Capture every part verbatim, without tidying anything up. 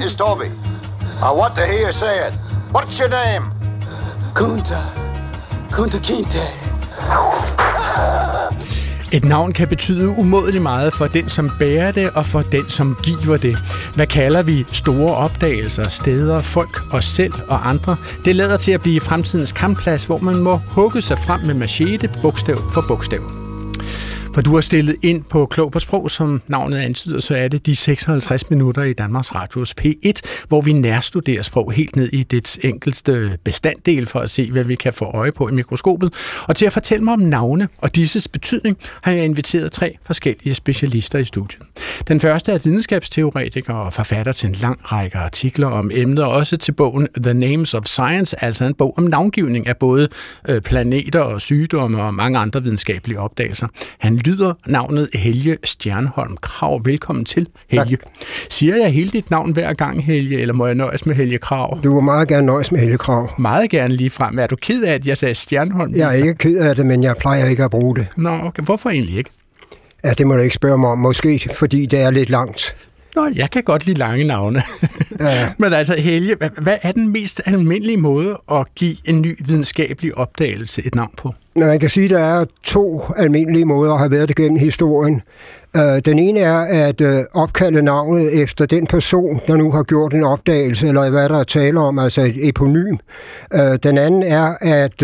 is Toby. I want to hear you say it. What's your name? Kunta. Kunta Kinte. Et navn kan betyde umådeligt meget for den, som bærer det, og for den, som giver det. Hvad kalder vi store opdagelser, steder, folk, os selv og andre? Det lader til at blive fremtidens kampplads, hvor man må hugge sig frem med machete, bogstav for bogstav. For du har stillet ind på Klog på Sprog, som navnet antyder, så er det de seksoghalvtreds minutter i Danmarks Radios P et, hvor vi nærstuderer sprog helt ned i dets enkelste bestanddel for at se, hvad vi kan få øje på i mikroskopet. Og til at fortælle mig om navne og disses betydning, har jeg inviteret tre forskellige specialister i studiet. Den første er videnskabsteoretiker og forfatter til en lang række artikler om emnet, og også til bogen The Names of Science, altså en bog om navngivning af både planeter og sygdomme og mange andre videnskabelige opdagelser. Han lyder navnet Helge Stjernholm Krag. Velkommen til, Helge. Tak. Siger jeg hele dit navn hver gang, Helge, eller må jeg nøjes med Helge Krag? Du må meget gerne nøjes med Helge Krag. Meget gerne lige frem. Er du ked af, at jeg sagde Stjernholm? Jeg er ikke ked af det, men jeg plejer ikke at bruge det. Nå, okay. Hvorfor egentlig ikke? Ja, det må du ikke spørge mig om. Måske fordi det er lidt langt. Nå, jeg kan godt lide lange navne. Ja. Men altså, Helge, hvad er den mest almindelige måde at give en ny videnskabelig opdagelse et navn på? Nå, jeg kan sige, at der er to almindelige måder at have været det gennem historien. Den ene er at opkalde navnet efter den person, der nu har gjort en opdagelse, eller hvad der er tale om, altså et eponym. Den anden er, at,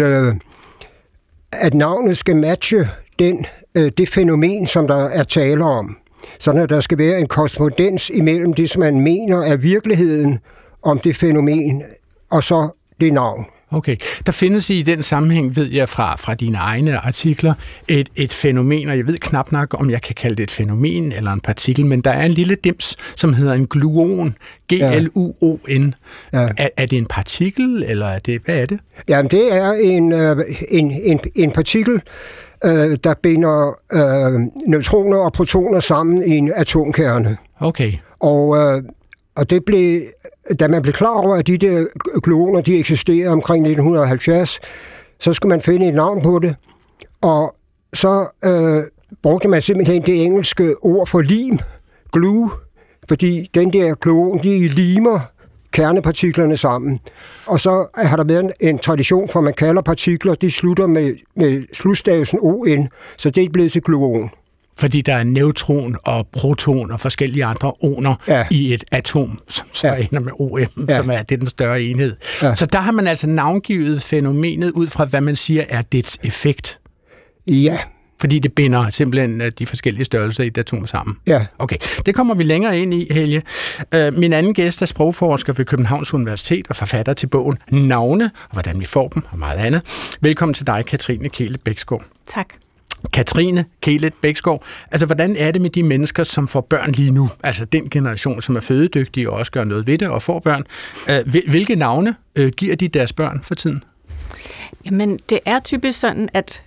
at navnet skal matche den, det fænomen, som der er tale om. Sådan at der skal være en korrespondens imellem det, som man mener er virkeligheden om det fænomen, og så det navn. Okay. Der findes i den sammenhæng, ved jeg fra, fra dine egne artikler, et, et fænomen, og jeg ved knap nok, om jeg kan kalde det et fænomen eller en partikel, men der er en lille dims, som hedder en gluon, G L U O N. Ja. Er, er det en partikel, eller er det, hvad er det? Jamen, det er en, en, en, en partikel, der binder øh, neutroner og protoner sammen i en atomkerne. Okay. Og, øh, og det blev, da man blev klar over, at de der gluoner, de eksisterede omkring nitten halvfjerds, så skulle man finde et navn på det. Og så øh, brugte man simpelthen det engelske ord for lim, glue, fordi den der gluon, de limer kernepartiklerne sammen. Og så har der været en tradition for, at man kalder partikler, de slutter med, med slutstavelsen O N, så det er blevet til gluon. Fordi der er neutron og proton og forskellige andre oner ja. i et atom, som så ja. ender med O M, ja. som er, det er den større enhed. Ja. Så der har man altså navngivet fænomenet ud fra, hvad man siger er dets effekt. Ja. Fordi det binder simpelthen de forskellige størrelser i et atom sammen. Ja. Okay, det kommer vi længere ind i, Helge. Min anden gæst er sprogforsker ved Københavns Universitet og forfatter til bogen Navne, og hvordan vi får dem og meget andet. Velkommen til dig, Katrine Kehlet Bæksgaard. Tak. Katrine Kehlet Bæksgaard, altså hvordan er det med de mennesker, som får børn lige nu? Altså den generation, som er fødedygtige og også gør noget ved det og får børn. Hvilke navne giver de deres børn for tiden? Jamen, det er typisk sådan, at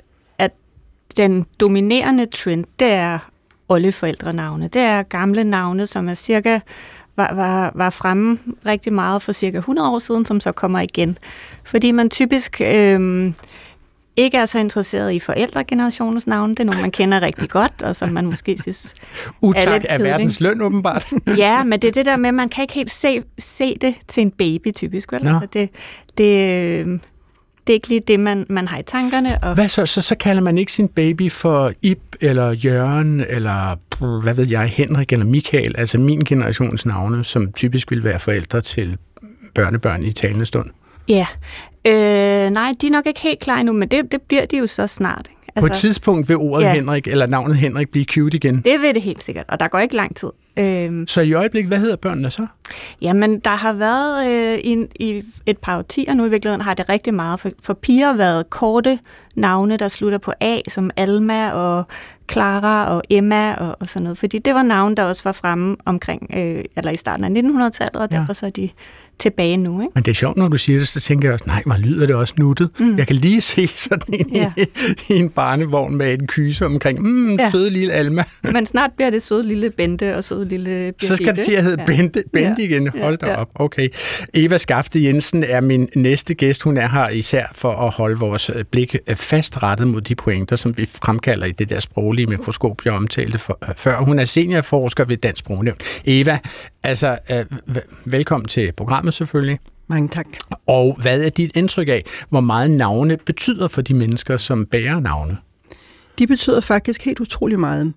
den dominerende trend, det er oldeforældrenavne. Det er gamle navne, som er cirka var, var, var fremme rigtig meget for cirka hundrede år siden, som så kommer igen. Fordi man typisk øh, ikke er så interesseret i forældregenerationens navne. Det er nogle, man kender rigtig godt, og som man måske synes Utak er lidt er verdens løn, åbenbart. Ja, men det er det der med, at man kan ikke helt se, se det til en baby, typisk. Vel? Altså det, det, det er ikke lige det, man, man har i tankerne. Og hvad så, så? Så kalder man ikke sin baby for Ib, eller Jørgen, eller hvad ved jeg, Henrik eller Michael, altså min generations navne, som typisk vil være forældre til børnebørn i talende stund. Ja, øh, nej, de er nok ikke helt klar endnu, men det, det bliver de jo så snart. Altså, på et tidspunkt vil ordet ja. Henrik, eller navnet Henrik, blive cute igen? Det vil det helt sikkert, og der går ikke lang tid. Øhm, så i øjeblikket, hvad hedder børnene så? Jamen, der har været øh, i, i et par årtier nu i virkeligheden, har det rigtig meget for, for piger været korte navne, der slutter på A, som Alma og Clara og Emma og, og sådan noget. Fordi det var navne, der også var fremme omkring, øh, eller i starten af nitten hundrede-tallet, og derfor ja. så er de tilbage nu. Ikke? Men det er sjovt, når du siger det, så tænker jeg også, nej, hvor lyder det også nuttet. Mm. Jeg kan lige se sådan en ja. i, i en barnevogn med en kyse omkring, mm, ja. søde lille Alma. Men snart bliver det søde lille Bente og søde lille Birgitte. Så skal det sige, at jeg hedder ja. Bente, Bente ja. igen. Hold da ja. op. Okay. Eva Skafte Jensen er min næste gæst. Hun er her især for at holde vores blik fastrettet mod de pointer, som vi fremkalder i det der sproglige mikroskop, jeg omtalte for, før. Hun er seniorforsker ved Dansk Sprognævn. Eva, altså, øh, velkommen til programmet selvfølgelig. Mange tak. Og hvad er dit indtryk af, hvor meget navne betyder for de mennesker, som bærer navne? De betyder faktisk helt utrolig meget.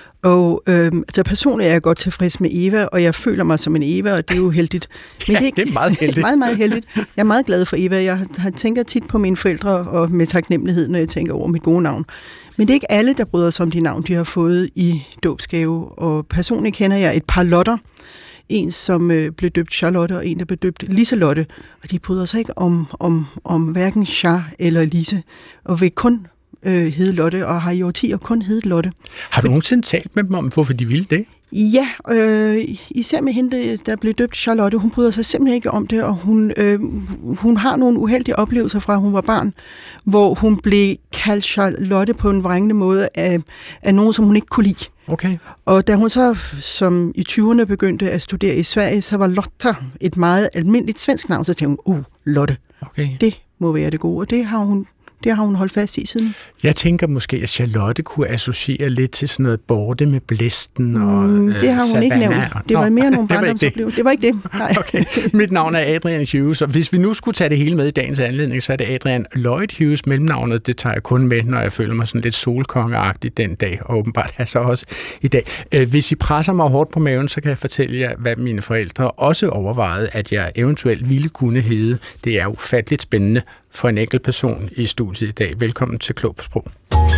Og øh, altså personligt er jeg godt tilfreds med Eva, og jeg føler mig som en Eva, og det er jo heldigt. Men ja, det er, ikke, det er meget heldigt. meget, meget heldigt. Jeg er meget glad for Eva. Jeg tænker tit på mine forældre og med taknemmelighed, når jeg tænker over mit gode navn. Men det er ikke alle, der bryder sig om de navn, de har fået i dåbsgave. Og personligt kender jeg et par Lotter. En, som øh, blev døbt Charlotte, og en, der blev døbt Liselotte. Og de bryder sig ikke om, om, om hverken Char eller Lise, og vil kun øh, hedde Lotte, og har i årtier kun heddet Lotte. Har du nogensinde talt med dem om, hvorfor de ville det? Ja, øh, især med hende, der blev døbt Charlotte. Hun bryder sig simpelthen ikke om det, og hun, øh, hun har nogle uheldige oplevelser fra, hun var barn, hvor hun blev kaldt Charlotte på en vrængende måde af, af nogen, som hun ikke kunne lide. Okay. Og da hun så som i tyverne begyndte at studere i Sverige, så var Lotta et meget almindeligt svensk navn, så tænkte hun, uh, Lotte, okay. Det må være det gode, og det har hun Det har hun holdt fast i siden. Jeg tænker måske, at Charlotte kunne associere lidt til sådan noget borte med blæsten og mm, det har hun Savannah. Ikke nævnt. Det var mere nogle barndomsoplevelser. Det var ikke det. Nej. Okay. Mit navn er Adrian Hughes, og hvis vi nu skulle tage det hele med i dagens anledning, så er det Adrian Lloyd Hughes. Mellemnavnet, det tager jeg kun med, når jeg føler mig sådan lidt solkongeagtig den dag, og åbenbart er så også i dag. Hvis I presser mig hårdt på maven, så kan jeg fortælle jer, hvad mine forældre også overvejede, at jeg eventuelt ville kunne hedde. Det er ufatteligt spændende for en enkelt person i studiet i dag. Velkommen til Klog på Sprog.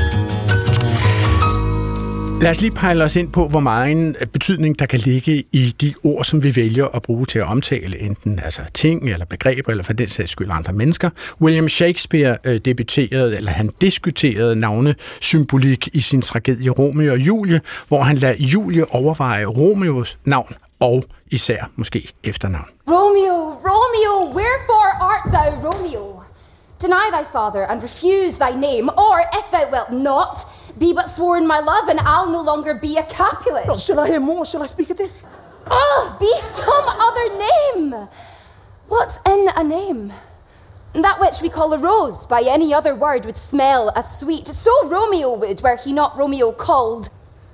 Lad os lige pejle os ind på, hvor meget betydning der kan ligge i de ord, som vi vælger at bruge til at omtale enten altså ting eller begreber, eller for den sags skyld andre mennesker. William Shakespeare øh, debuterede, eller han diskuterede navnesymbolik i sin tragedie Romeo og Julie, hvor han lader Julie overveje Romeos navn og især måske efternavn. Romeo, Romeo, wherefore art thou Romeo? Deny thy father and refuse thy name, or if thou wilt not, be but sworn my love, and I'll no longer be a Capulet. Oh, shall I hear more? Shall I speak of this? Oh, be some other name. What's in a name? That which we call a rose by any other word would smell as sweet. So Romeo would, were he not Romeo called.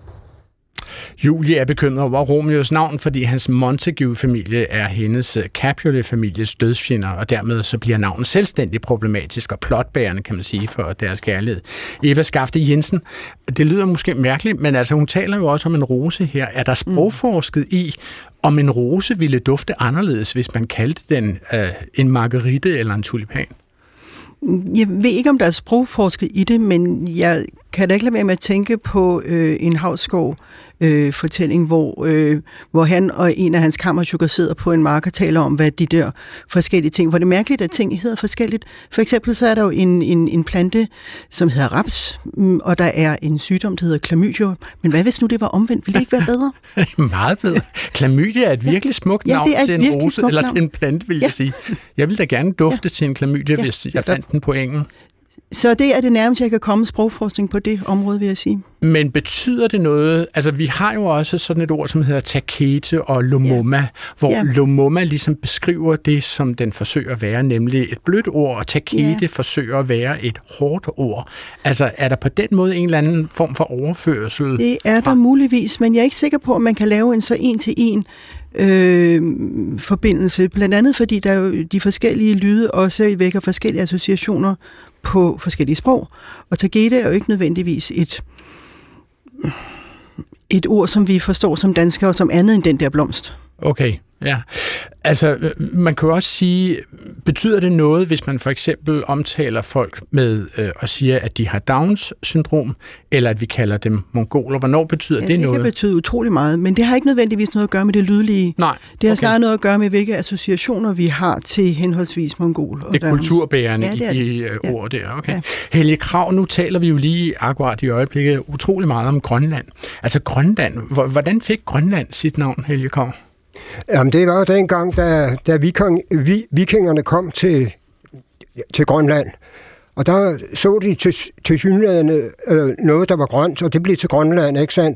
Julie er bekymret over Romeos navn, fordi hans Montague-familie er hendes Capulet-families dødsfjender, og dermed så bliver navnet selvstændigt problematisk og plotbærende, kan man sige, for deres kærlighed. Eva Skafte Jensen, det lyder måske mærkeligt, men altså hun taler jo også om en rose her. Er der sprogforsket i, om en rose ville dufte anderledes, hvis man kaldte den øh, en marguerite eller en tulipan? Jeg ved ikke, om der er sprogforsket i det, men jeg kan da ikke lade være med at tænke på øh, en Hausgaard øh, fortælling, hvor, øh, hvor han og en af hans kammerchukker sidder på en mark og taler om, hvad de der forskellige ting, hvor det er mærkeligt, at ting hedder forskelligt. For eksempel så er der jo en, en, en plante, som hedder raps, og der er en sygdom, der hedder klamydia. Men hvad hvis nu det var omvendt? Ville det ikke være bedre? Meget bedre. Klamydia er et virkelig smukt ja, navn ja, til en rose, eller navn. Til en plante, vil ja. jeg sige. Jeg vil da gerne dufte ja. til en klamydia, ja. hvis jeg fandt den på engen. Så det er det nærmest, jeg kan komme sprogforskning på det område, vil jeg sige. Men betyder det noget? Altså, vi har jo også sådan et ord, som hedder takete og lomoma, ja. hvor ja. lomoma ligesom beskriver det, som den forsøger at være, nemlig et blødt ord, og takete ja. forsøger at være et hårdt ord. Altså, er der på den måde en eller anden form for overførsel? Det er der muligvis, men jeg er ikke sikker på, at man kan lave en så en-til-en Øh, forbindelse, blandt andet fordi der jo de forskellige lyde også vækker forskellige associationer på forskellige sprog, og tagete er jo ikke nødvendigvis et et ord, som vi forstår som danskere, som andet end den der blomst. Okay, ja. Altså, man kan jo også sige, betyder det noget, hvis man for eksempel omtaler folk med øh, og siger, at de har Downs syndrom, eller at vi kalder dem mongoler? Hvornår betyder ja, det, det noget? Det kan betyde utrolig meget, men det har ikke nødvendigvis noget at gøre med det lydlige. Nej. Det har okay. snarere noget at gøre med, hvilke associationer vi har til henholdsvis mongol. Og det er kulturbærende ja, det er det. i uh, ja. ord der. Okay. Ja. Helge Krag, nu taler vi jo lige akkurat i øjeblikket utrolig meget om Grønland. Altså Grønland, hvordan fik Grønland sit navn, Helge Krag? Jamen, det var jo dengang, da, da viking, vi, vikingerne kom til, til Grønland. Og der så de til, til synligheden øh, noget, der var grønt, og det blev til Grønland, ikke sandt?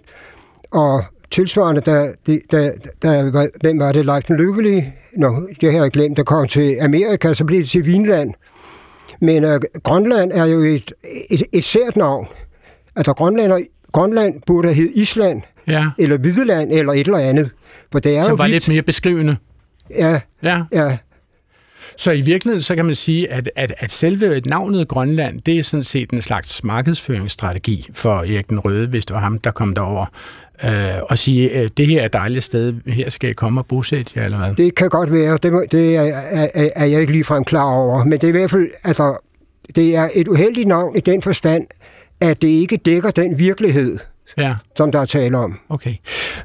Og tilsvarende, da, da, da, da hvem var det, Leif den Lykkelige? Nå, det har jeg glemt, der kom til Amerika, så blev det til Vinland. Men øh, Grønland er jo et, et, et sært navn. Altså, Grønland, Grønland burde hedde Island, ja. Eller Hvideland, eller et eller andet. For det er så jo var vidt. Lidt mere beskrivende. Ja, ja. ja. Så i virkeligheden, så kan man sige, at, at, at selve navnet Grønland, det er sådan set en slags markedsføringsstrategi for Erik den Røde, hvis det var ham, der kom derover, øh, og sige, at det her er et dejligt sted, her skal I komme og bosætte jer, eller hvad? Det kan godt være, det, må, det er, er, er jeg ikke ligefrem klar over, men det er i hvert fald, altså, det er et uheldigt navn i den forstand, at det ikke dækker den virkelighed, ja. Som der er tale om. Okay.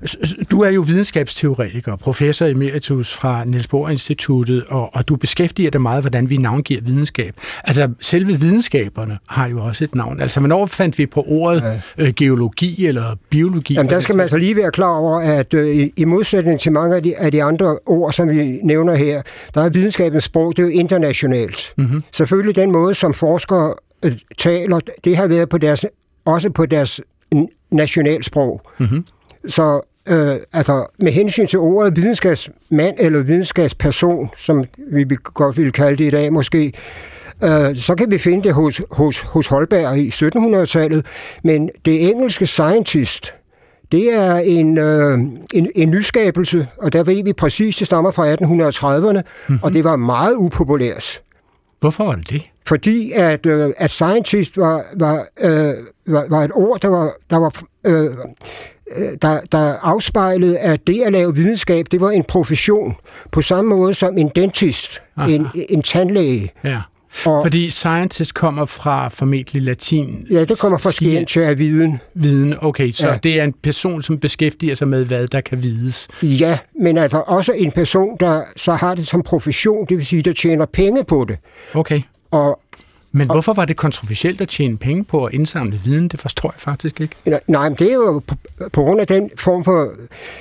Du er jo videnskabsteoretiker, professor emeritus fra Niels Bohr Instituttet, og, og du beskæftiger dig meget, hvordan vi navngiver videnskab. Altså, selve videnskaberne har jo også et navn. Altså, hvornår fandt vi på ordet ja. øh, geologi eller biologi? Jamen, der skal man altså lige være klar over, at øh, i, i modsætning til mange af de, af de andre ord, som vi nævner her, der er videnskabens sprog, det er jo internationalt. Mm-hmm. Selvfølgelig den måde, som forskere øh, taler, det har været på deres, også på deres nationalsprog. Mm-hmm. Så øh, altså, med hensyn til ordet videnskabsmand eller videnskabsperson, som vi godt vil kalde det i dag måske, øh, så kan vi finde det hos, hos, hos Holberg i syttenhundredetallet. Men det engelske scientist, det er en, øh, en, en nyskabelse, og der ved vi præcis, det stammer fra atten trediverne, mm-hmm. og det var meget upopulært. Hvorfor var det det? Fordi at, øh, at scientist var, var, øh, var, var et ord, der var, der, var øh, der, der afspejlede, at det at lave videnskab, det var en profession, på samme måde som en dentist, en, en tandlæge. Ja. Og, fordi scientist kommer fra formentlig latin. Ja, det kommer fra scientia af viden. Viden, okay, så ja. Det er en person, som beskæftiger sig med, hvad der kan vides. Ja, men altså også en person, der så har det som profession, det vil sige, der tjener penge på det. Okay. Og, men hvorfor var det kontroversielt at tjene penge på at indsamle viden? Det forstår jeg faktisk ikke. Nej, men det er jo på, på grund af den form for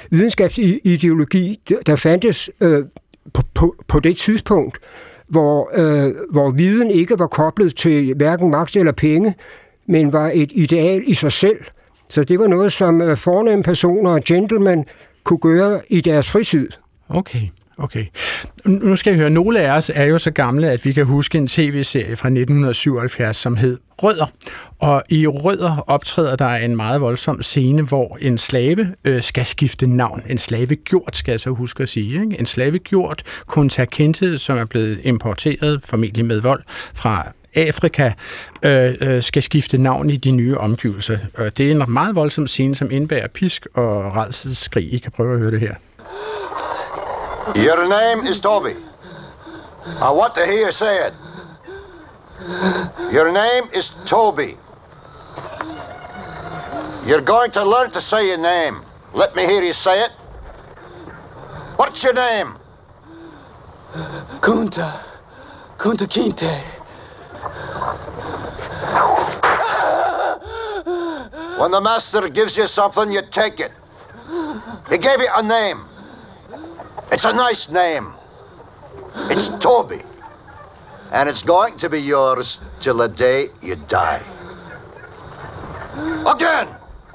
videnskabsideologi, der fandtes øh, på, på, på det tidspunkt, hvor, øh, hvor viden ikke var koblet til hverken magt eller penge, men var et ideal i sig selv. Så det var noget, som øh, fornemme personer og gentlemen kunne gøre i deres fritid. Okay. Okay. Nu skal jeg høre, nogle af os er jo så gamle, at vi kan huske en tv-serie fra nitten syvoghalvfjerds, som hed Rødder. Og i Rødder optræder der en meget voldsom scene, hvor en slave øh, skal skifte navn. En slavegjort, skal jeg så huske at sige. Ikke? En slavegjort, Kunta Kinte, som er blevet importeret, formentlig med vold, fra Afrika, øh, øh, skal skifte navn i de nye omgivelser. Det er en meget voldsom scene, som indebærer pisk og rædselsskrig. I kan prøve at høre det her. Your name is Toby. I want to hear you say it. Your name is Toby. You're going to learn to say your name. Let me hear you say it. What's your name? Kunta. Kunta Kinte. When the master gives you something, you take it. He gave you a name. It's a nice name. It's Toby. And it's going to be yours till the day you die. Again!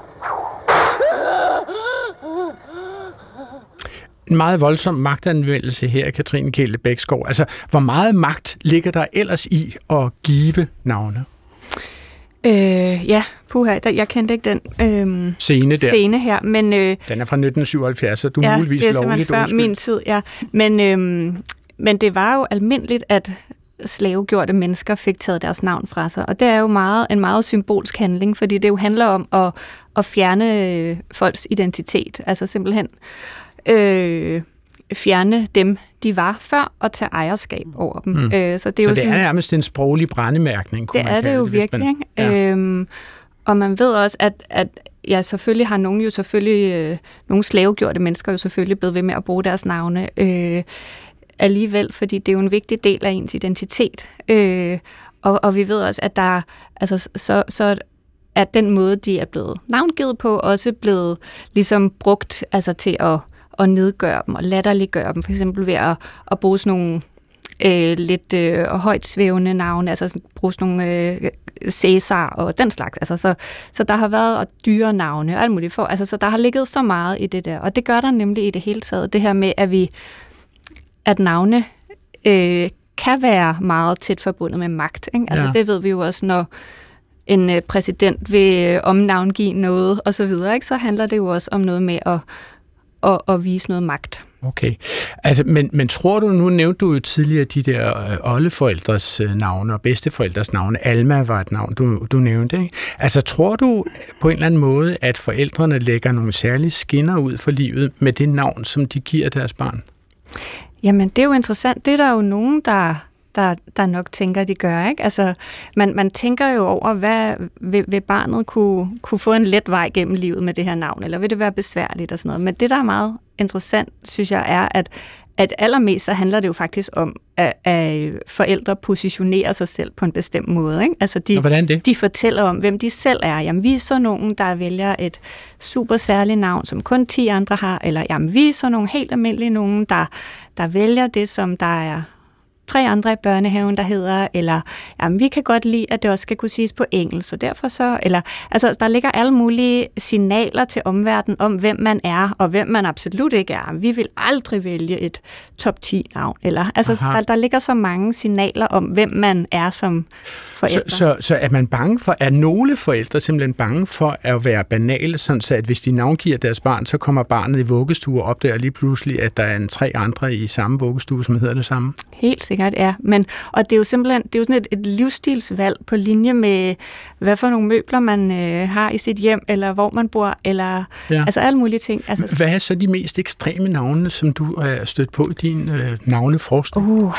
En meget voldsom magtanvendelse her, Katrine Kjelde Bækskov. Altså, hvor meget magt ligger der ellers i at give navne? Øh, ja, puha, der, jeg kendte ikke den øh, scene, der. scene her, men... Øh, den er fra nitten syvoghalvfjerds, så du er ja, muligvis lovligt lovligt før undskyld. min tid, ja. Men, øh, men det var jo almindeligt, at slavegjorte mennesker fik taget deres navn fra sig, og det er jo meget, en meget symbolsk handling, fordi det jo handler om at, at fjerne folks identitet, altså simpelthen øh, fjerne dem, de var før, og tage ejerskab over dem. Mm. Øh, så det er, så jo det sådan, er nærmest en sproglig brændemærkning, kunne det man er det jo det, virkelig. Man, ja. øhm, og man ved også, at, at ja, selvfølgelig har nogen jo selvfølgelig, øh, nogle slavegjorte mennesker jo selvfølgelig blevet ved med at bruge deres navne øh, alligevel, fordi det er jo en vigtig del af ens identitet. Øh, og, og vi ved også, at der altså, så, så at den måde, de er blevet navngivet på, også blevet ligesom brugt altså, til at at nedgøre dem og latterliggøre dem, for eksempel ved at, at bruge sådan nogle øh, lidt øh, højt svævende navne, altså sådan, bruge sådan nogle øh, Cæsar og den slags. Altså, så, så der har været og dyre navne og alt muligt for. Altså, så der har ligget så meget i det der, og det gør der nemlig i det hele taget. Det her med, at vi at navne øh, kan være meget tæt forbundet med magt. Ikke? Altså, ja. Det ved vi jo også, når en øh, præsident vil øh, omnavngive noget og så videre, ikke? Så handler det jo også om noget med at, at, at vise noget magt. Okay. Altså, men, men tror du, nu nævnte du jo tidligere de der øh, oldeforældres øh, navne og bedsteforældres navne. Alma var et navn, du, du nævnte, ikke? Altså, tror du på en eller anden måde, at forældrene lægger nogle særlige skinner ud for livet med det navn, som de giver deres barn? Jamen, det er jo interessant. Det er der jo nogen, der, der, der nok tænker, de gør, ikke? Altså, man, man tænker jo over, hvad vil, vil barnet kunne, kunne få en let vej gennem livet med det her navn, eller vil det være besværligt og sådan noget. Men det, der er meget interessant, synes jeg, er, at, at allermest så handler det jo faktisk om, at, at forældre positionerer sig selv på en bestemt måde, ikke? Altså, de, hvordan det? de fortæller om, hvem de selv er. Jamen, vi er så nogen, der vælger et super særligt navn, som kun ti andre har, eller jamen, vi er så nogle helt almindelige nogen, der, der vælger det, som der er tre andre i børnehaven, der hedder, eller jamen, vi kan godt lide, at det også skal kunne siges på engelsk, så derfor så, eller, altså, der ligger alle mulige signaler til omverdenen om, hvem man er, og hvem man absolut ikke er. Vi vil aldrig vælge et top ti navn, eller, altså, der, der ligger så mange signaler om, hvem man er som forældre. Så, så, så er man bange for, er nogle forældre simpelthen bange for at være banale, sådan så at hvis de navngiver deres barn, så kommer barnet i vuggestue og opdager lige pludselig, at der er en tre andre i samme vuggestue, som hedder det samme? Helt sikkert, ja. Men, og det er jo simpelthen det er jo sådan et, et livsstilsvalg på linje med, hvad for nogle møbler man øh, har i sit hjem, eller hvor man bor, eller ja. altså alle mulige ting. Altså, hvad er så de mest ekstreme navne, som du er stødt på i din øh, navneforskning? Uh,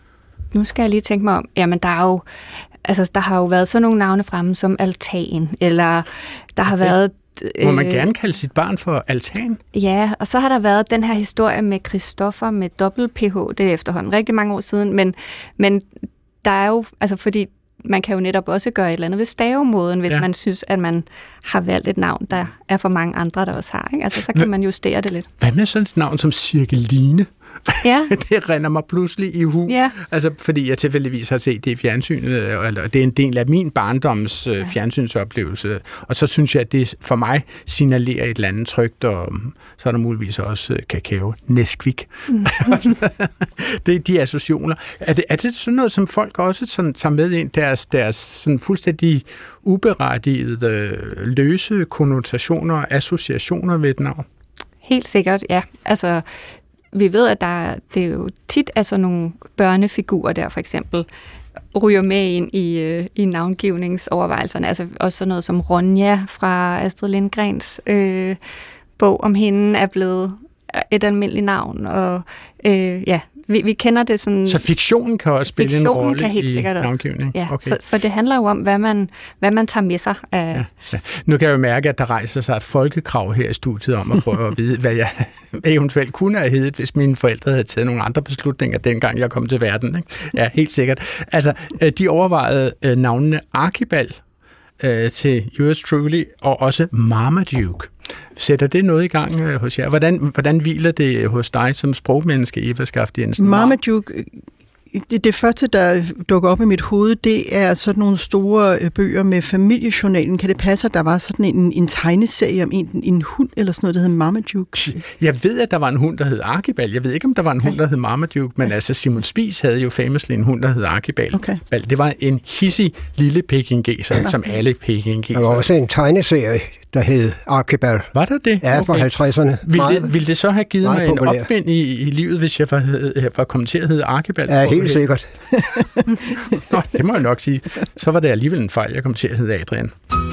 nu skal jeg lige tænke mig om. Jamen, der er jo altså, der har jo været sådan nogle navne fremme som Altan, eller der har okay. været må man gerne kalde sit barn for Altan? Ja, og så har der været den her historie med Christoffer med dobbelt P H, det er efterhånden rigtig mange år siden, men, men der er jo, altså fordi man kan jo netop også gøre et eller andet ved stavemåden, hvis ja. man synes, at man har valgt et navn, der er for mange andre, der også har. Ikke? Altså, så kan Hva, man justere det lidt. Hvad med sådan et navn som Cirkeline? Ja. Det render mig pludselig i hu. Ja. Altså, fordi jeg tilfældigvis har set det i fjernsynet, eller det er en del af min barndoms ja. fjernsynsoplevelse. Og så synes jeg, at det for mig signalerer et eller andet trygt, og så er der muligvis også kakao. Nesquik. Mm. Det er de associationer. Er det, er det sådan noget, som folk også sådan, tager med ind, deres, deres sådan fuldstændig uberettigede, løse konnotationer og associationer ved et navn? Helt sikkert, ja. Altså, vi ved, at der, det er jo tit er sådan nogle børnefigurer der, for eksempel, ryger med ind i, øh, i navngivningsovervejelserne. Altså også sådan noget som Ronja fra Astrid Lindgrens øh, bog om hende er blevet et almindeligt navn. Og øh, ja, vi, vi kender det sådan... Så fiktionen kan også spille en rolle i navngivning? Ja, okay. Så, for det handler jo om, hvad man, hvad man tager med sig. Af... Ja, ja. Nu kan jeg jo mærke, at der rejser sig et folkekrav her i studiet om at prøve at vide, hvad jeg eventuelt kunne have heddet, hvis mine forældre havde taget nogle andre beslutninger, dengang jeg kom til verden. Ikke? Ja, helt sikkert. Altså, de overvejede navnene Archibald øh, til yours truly, og også Marmaduke. Sætter det noget i gang øh, hos jer? Hvordan, hvordan hviler det hos dig som sprogmenneske, Eva Skafte Jensen? Marmaduke, det, det første, der dukker op i mit hoved, det er sådan nogle store bøger med familiejournalen. Kan det passe, at der var sådan en, en tegneserie om en, en hund eller sådan noget, der hed Marmaduke? Jeg ved, at der var en hund, der hed Archibald. Jeg ved ikke, om der var en hund, der hed Marmaduke, men altså Simon Spies havde jo famously en hund, der hed Archibald. Okay. Det var en hissig lille pekingeser, ja. som alle pekingeser. Der var også en tegneserie, der hed Archibald. Var der det? Ja, fra okay. halvtredserne. Ville det, ville det så have givet mig populær. en opvind i, i livet, hvis jeg var, var kommet til at hedde Archibald? Ja, helt sikkert. Nå, det må jeg nok sige. Så var det alligevel en fejl, jeg kom til at hedde Adrian.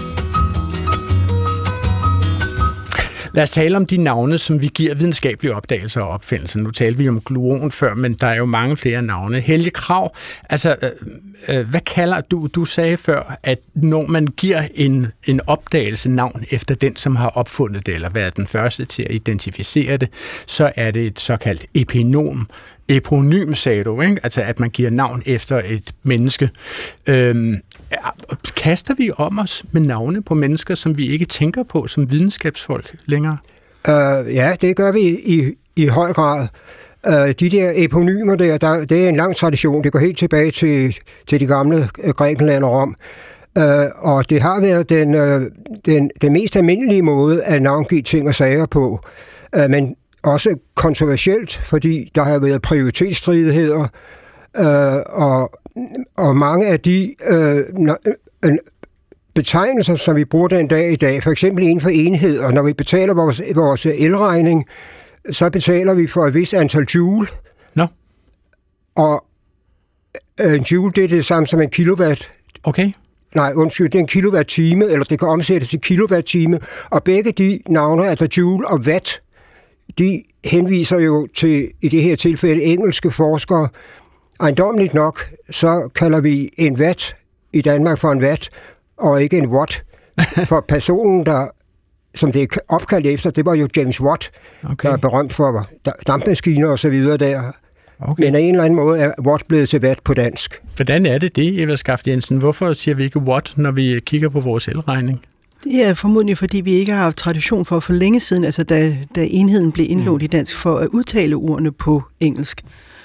Lad os tale om de navne, som vi giver videnskabelige opdagelser og opfindelser. Nu talte vi om gluon før, men der er jo mange flere navne. Helge Krag, altså, øh, øh, hvad kalder du? Du sagde før, at når man giver en, en opdagelse navn efter den, som har opfundet det, eller været den første til at identificere det, så er det et såkaldt epinom. Eponym, sagde du, ikke? Altså, at man giver navn efter et menneske. Øhm, kaster vi om os med navne på mennesker, som vi ikke tænker på som videnskabsfolk længere? Uh, ja, det gør vi i, i høj grad. Uh, de der eponymer der, der, det er en lang tradition. Det går helt tilbage til, til de gamle Grækenland og Rom. Uh, og det har været den, uh, den, den mest almindelige måde at navngive ting og sager på. Uh, men også kontroversielt, fordi der har været prioritetsstridigheder, uh, og, og mange af de uh, uh, betegnelser, som vi bruger den dag i dag, for eksempel inden for enheder, når vi betaler vores, vores elregning, så betaler vi for et vist antal joule. Nå. Og en joule, det er det samme som en kilowatt. Okay. Nej, undskyld, det er en kilowatt-time, eller det kan omsættes til kilowatt-time, og begge de navne, altså joule og watt, de henviser jo til, i det her tilfælde, engelske forskere. Ejendommeligt nok, så kalder vi en watt i Danmark for en watt, og ikke en watt. For personen, der, som det er opkaldt efter, det var jo James Watt, okay. Der er berømt for dampmaskiner og så videre der. Okay. Men af en eller anden måde er watt blevet til watt på dansk. Hvordan er det det, Eva Skaft Jensen? Hvorfor siger vi ikke watt, når vi kigger på vores elregning? Det er formodentlig, fordi vi ikke har haft tradition for for længe siden, altså da, da enheden blev indlånt mm. i dansk, for at udtale ordene på engelsk.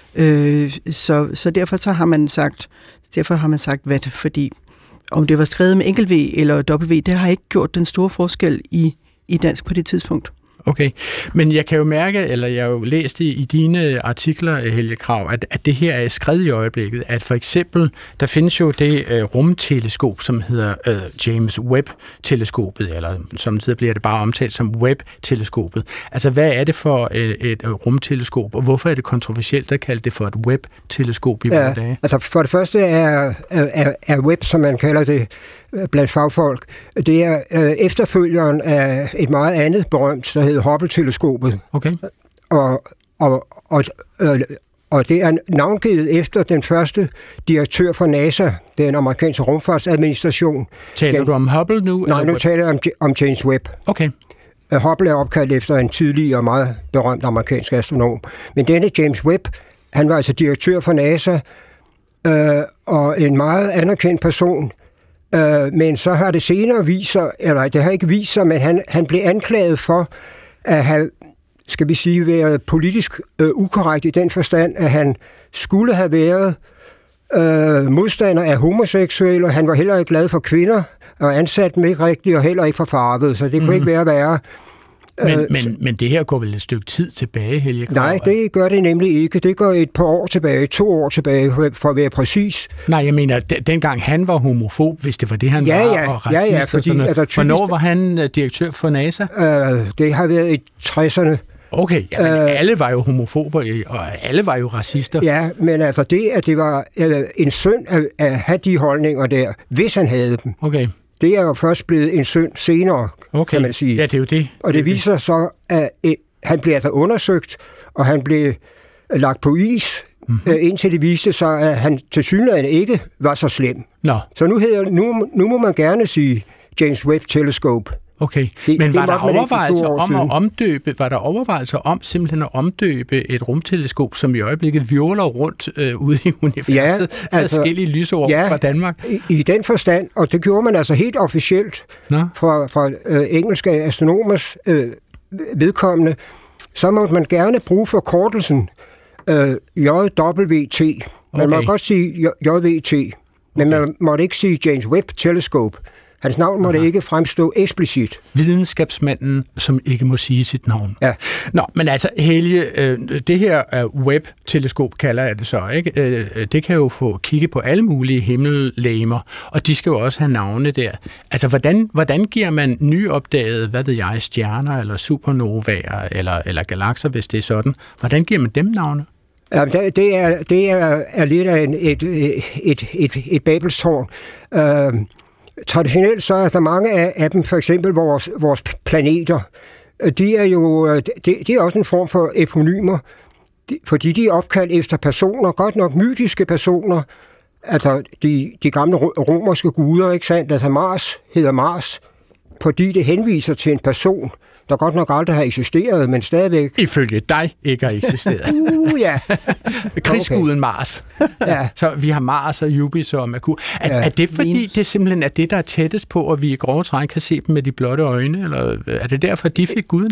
Øh, så, så derfor så har man sagt, derfor har man sagt watt, fordi om det var skrevet med enkelt V eller W, det har ikke gjort den store forskel i, i dansk på det tidspunkt. Okay, men jeg kan jo mærke, eller jeg har jo læst i, i dine artikler, Helge Krag, at, at det her er skrevet i øjeblikket, at for eksempel, der findes jo det uh, rumteleskop, som hedder uh, James Webb-teleskopet, eller som tider bliver det bare omtalt som Webb-teleskopet. Altså, hvad er det for et, et rumteleskop, og hvorfor er det kontroversielt at kalde det for et Webb-teleskop i ja, vores dage? Altså, for det første er, er, er Webb, som man kalder det blandt fagfolk, det er uh, efterfølgeren af et meget andet berømt, der hedder Hubble-teleskopet. Okay. Og, og, og, øh, og det er navngivet efter den første direktør for NASA, den amerikanske rumfartsadministration. Taler Gen- du om Hubble nu? Nej, nu taler jeg om, om James Webb. Okay. Uh, Hubble er opkaldt efter en tidligere og meget berømt amerikansk astronom. Men denne James Webb, han var altså direktør for NASA, øh, og en meget anerkendt person. Øh, men så har det senere vist sig, eller det har ikke vist sig, men han, han blev anklaget for at have, skal vi sige, været politisk øh, ukorrekt i den forstand, at han skulle have været øh, modstander af homoseksuelle, og han var heller ikke glad for kvinder, og ansat dem ikke rigtigt, og heller ikke for farvet, så det kunne mm. ikke være værre. Men, øh, men, men det her går vel et stykke tid tilbage, Helge Krag? Nej, det gør det nemlig ikke. Det går et par år tilbage, to år tilbage, for at være præcis. Nej, jeg mener, dengang han var homofob, hvis det var det, han ja, var, ja, og racist. Ja, ja, fordi, og altså, typisk, hvornår var han direktør for NASA? Øh, det har været i tresserne. Okay, ja, men øh, alle var jo homofober, og alle var jo racister. Ja, men altså det, at det var øh, en synd at, at have de holdninger der, hvis han havde dem. Okay. Det er jo først blevet en synd senere, okay. kan man sige. Ja, det er jo det. Og det viser så, at øh, han blev altså undersøgt, og han blev lagt på is, mm-hmm. øh, indtil det viste sig, at han tilsyneladende ikke var så slem. Nå. Så nu, hedder, nu, nu må man gerne sige James Webb Telescope. Okay, det, men det var der overvejelser om siden. at omdøbe, var der overvejelser om simpelthen at omdøbe et rumteleskop, som i øjeblikket virvler rundt øh, ude i universet, ja, altså, forskellige lysår ja, fra Danmark? I, i den forstand, og det gjorde man altså helt officielt fra, fra øh, engelske astronomers øh, vedkommende, så måtte man gerne bruge forkortelsen øh, J W T. Man okay. må godt sige J W T, men okay. man måtte ikke sige James Webb Telescope. Hans navn måtte Aha. ikke fremstå eksplicit. Videnskabsmanden, som ikke må sige sit navn. Ja. Nå, men altså, Helge, øh, det her øh, Webb-teleskop kalder jeg det så, ikke? Øh, det kan jo få kigge på alle mulige himmellegemer, og de skal jo også have navne der. Altså, hvordan, hvordan giver man nyopdaget, hvad ved jeg, stjerner, eller supernovaer, eller, eller galakser, hvis det er sådan? Hvordan giver man dem navne? Ja, det er, det er, er lidt af en, et, et, et, et, et babelstårn. Øh, Traditionelt så er der mange af, af dem, for eksempel vores, vores planeter, de er jo de, de er også en form for eponymer, de, fordi de er opkaldt efter personer, godt nok mytiske personer, altså de, de gamle romerske guder, ikke sandt? Altså Mars hedder Mars, fordi det henviser til en person, der godt nok aldrig har eksisteret, men stadigvæk... Ifølge dig ikke har eksisteret. uh, ja. Krigsguden okay. Mars. Ja. Så vi har Mars og Jupiter og Merkur. Er, ja. er det fordi, det simpelthen er det, der er tættest på, at vi i grove træk kan se dem med de blotte øjne? Eller er det derfor, de fik gudnavne?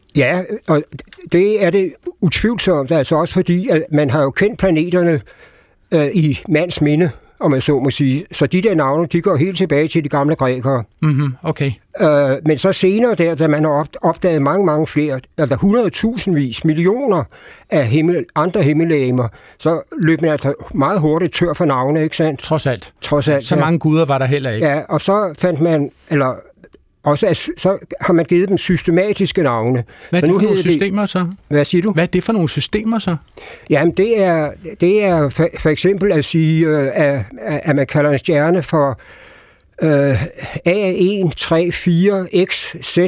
Ja, og det er det utvivlsomt, altså også fordi, at man har jo kendt planeterne øh, i mands minde, om man så må sige. Så de der navne, de går helt tilbage til de gamle grækere. Mm-hmm, okay. Øh, men så senere der, da man har opdaget mange, mange flere, altså hundredtusindvis, millioner af himmel, andre himmellegemer, så løb man altså meget hurtigt tør for navne, ikke sandt? Trods alt. Trods alt, Så ja. mange guder var der heller ikke. Ja, og så fandt man, eller også, så har man givet dem systematiske navne. Hvad er Men det for nogle hedder systemer så? Hvad siger du? Hvad er det for nogle systemer så? Jamen, det er, det er for, for eksempel at sige, øh, at, at man kalder en stjerne for øh, A et tre fire X Z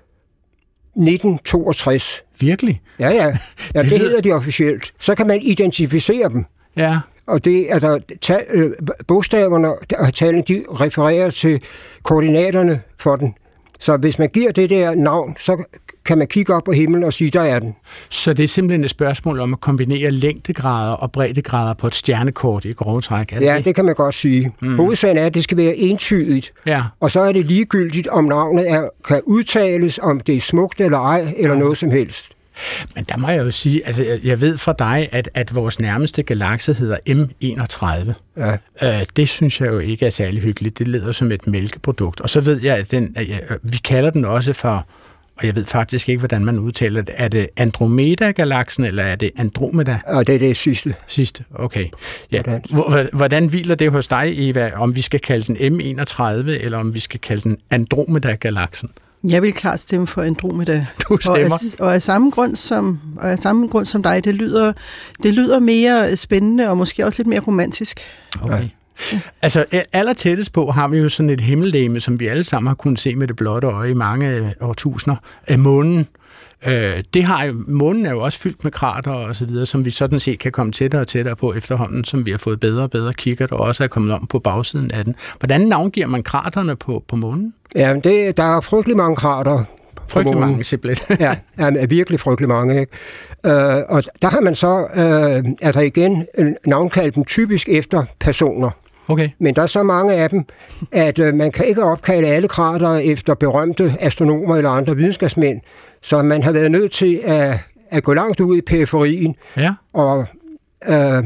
nitten toogtres. Virkelig? Ja, ja. ja det, det hedder de officielt. Så kan man identificere dem. Ja. Og det er der tal, øh, bogstaverne og tallene, de refererer til koordinaterne for den. Så hvis man giver det der navn, så kan man kigge op på himlen og sige, der er den. Så det er simpelthen et spørgsmål om at kombinere længdegrader og breddegrader på et stjernekort i grove træk? Ja, det? det kan man godt sige. Mm. Hovedsagen er, at det skal være entydigt. Ja. Og så er det ligegyldigt, om navnet er, kan udtales, om det er smukt eller ej, eller noget som helst. Men der må jeg jo sige, altså jeg, jeg ved fra dig, at, at vores nærmeste galakse hedder M enogtredive. Ja. Øh, det synes jeg jo ikke er særlig hyggeligt. Det lyder som et mælkeprodukt. Og så ved jeg, at, den, at jeg, vi kalder den også for, og jeg ved faktisk ikke, hvordan man udtaler det. Er det Andromeda-galaksen, eller er det Andromeda? Og det er det sidste. Sidste, okay. Ja. Hvordan? Hvordan, hvordan hviler det hos dig, Eva, om vi skal kalde den M enogtredive, eller om vi skal kalde den Andromeda-galaksen? Jeg vil klart stemme for Andromeda. Du stemmer. Og af, og af samme grund som og af samme grund som dig, det lyder det lyder mere spændende og måske også lidt mere romantisk. Okay. Ja. Altså aller tættest på har vi jo sådan et himmellegeme, som vi alle sammen har kunnet se med det blotte øje i mange årtusinder af månen. Øh, det har jo, månen er jo også fyldt med krater og så videre, som vi sådan set kan komme tættere og tættere på efterhånden, som vi har fået bedre og bedre kikkert og også er kommet om på bagsiden af den. Hvordan navngiver man kraterne på, på månen? Ja, det, der er frygtelig mange krater. Frygtelig mange, simpelthen. ja, ja, virkelig frygtelig mange. Ikke? Øh, og der har man så, øh, altså igen, navnkaldt dem typisk efter personer. Okay. Men der er så mange af dem, at øh, man kan ikke opkalde alle krater efter berømte astronomer eller andre videnskabsmænd, så man har været nødt til at, at gå langt ud i periferien. Ja. Og øh,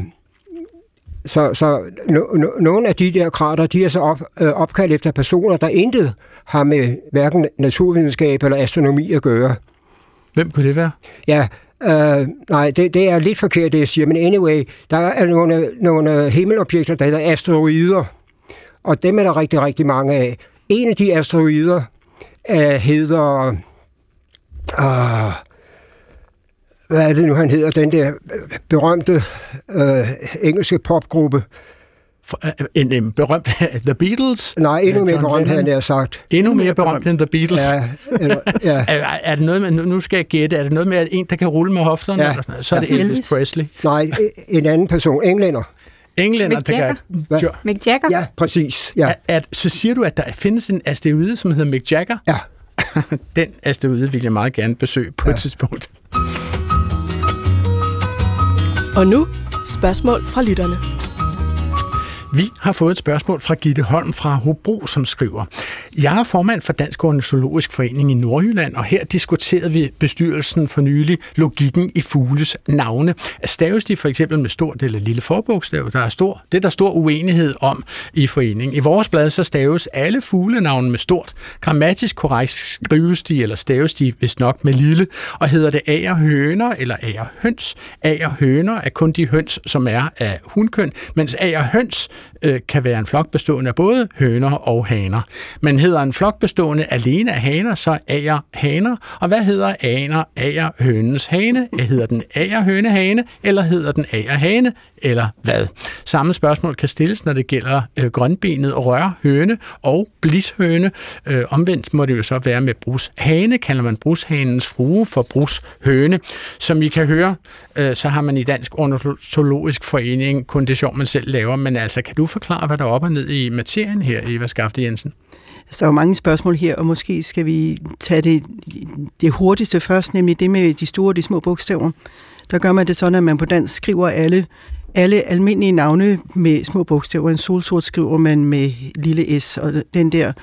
så, så no, no, nogle af de der krater, de er så op, øh, opkaldt efter personer, der intet har med hverken naturvidenskab eller astronomi at gøre. Hvem kunne det være? Ja, øh, nej, det, det er lidt forkert, det jeg siger, men anyway, der er nogle, nogle himmelobjekter, der hedder asteroider, og dem er der rigtig, rigtig mange af. En af de asteroider øh, hedder... Øh, hvad er det nu, han hedder? Den der berømte øh, engelske popgruppe. En, en berømt... The Beatles? Nej, endnu uh, mere berømt, havde jeg sagt. Endnu mere berømt end The Beatles? Ja. Eller, ja. er, er det noget med... Nu skal jeg gætte. Er det noget med, at en, der kan rulle med hofterne? Ja. Eller sådan? Så er det Ja. Elvis Presley. Nej, en anden person. Englænder. Englænder, Mick der Jagger. kan... Jo. Mick Jagger? Ja, præcis. Ja. At, at, så siger du, at der findes en asteroide, som hedder Mick Jagger? Ja. Den asteroide vil jeg meget gerne besøge på ja. et tidspunkt. Og nu spørgsmål fra lytterne. Vi har fået et spørgsmål fra Gitte Holm fra Hobro, som skriver: Jeg er formand for Dansk Ornitologisk Forening i Nordjylland, og her diskuterede vi bestyrelsen for nylig logikken i fugles navne. Staves de for eksempel med stort eller lille forbogstav? Der er stor, det er der stor uenighed om i foreningen. I vores blad så staves alle fuglenavne med stort. Grammatisk korrekt skrives de eller staves de vist nok med lille, og hedder det agerhøner eller agerhøns. Agerhøner er kun de høns, som er af hunkøn, mens agerhøns kan være en flok bestående af både høner og haner. Men hedder en flok bestående alene af haner, så ager haner. Og hvad hedder aner ager hønens hane? Hedder den ager hønehane, eller hedder den ager hane, eller hvad? Samme spørgsmål kan stilles, når det gælder øh, grønbenet rørhøne og blishøne. Øh, omvendt må det jo så være med brushane. Kalder man brushanens frue for brushøne. Som I kan høre, øh, så har man i Dansk Ornitologisk Forening kun det sjov, man selv laver. Men altså, kan du forklare, hvad der er op og ned i materien her, Eva Skafte Jensen? Der er jo mange spørgsmål her, og måske skal vi tage det, det hurtigste først, nemlig det med de store og de små bogstaver. Der gør man det sådan, at man på dansk skriver alle, alle almindelige navne med små bogstaver. En solsort skriver man med lille s, og den der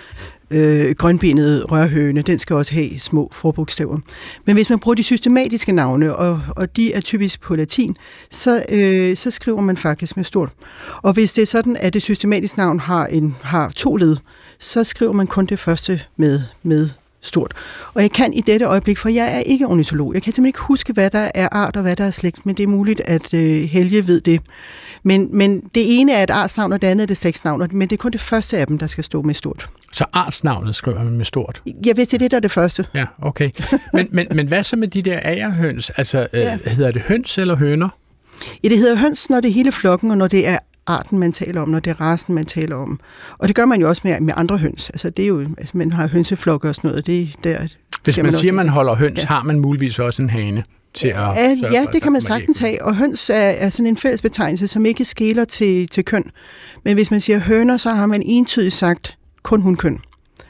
øh, grønbenet rørhøne, den skal også have små forbogstaver. Men hvis man bruger de systematiske navne, og, og de er typisk på latin, så, øh, så skriver man faktisk med stort. Og hvis det er sådan, at det systematiske navn har, en, har to led, så skriver man kun det første med, med stort. Og jeg kan i dette øjeblik, for jeg er ikke ornitolog, jeg kan simpelthen ikke huske, hvad der er art og hvad der er slægt, men det er muligt, at øh, Helge ved det. Men, men det ene er et artsnavn, og det andet er det slægtsnavn, men det er kun det første af dem, der skal stå med stort. Så artsnavnet skriver man med stort? Ja, hvis det er det, der er det første. Ja, okay. Men, men, men hvad så med de der agerhøns? Altså, Ja. øh, hedder det høns eller høner? Ja, det hedder høns, når det er hele flokken, og når det er arten, man taler om, når det er rasen, man taler om. Og det gør man jo også med, med andre høns. Altså, det er jo, altså, man har hønseflokke og sådan noget. Det er der, Hvis man, man siger, også- man holder høns, Ja. har man muligvis også en hane til at... Ja, sørge ja, for, at det der kan man kommer sagtens æg. have, og høns er, er sådan en fælles betegnelse, som ikke skeler til, til køn. Men hvis man siger høner, så har man entydigt sagt kun hunkøn.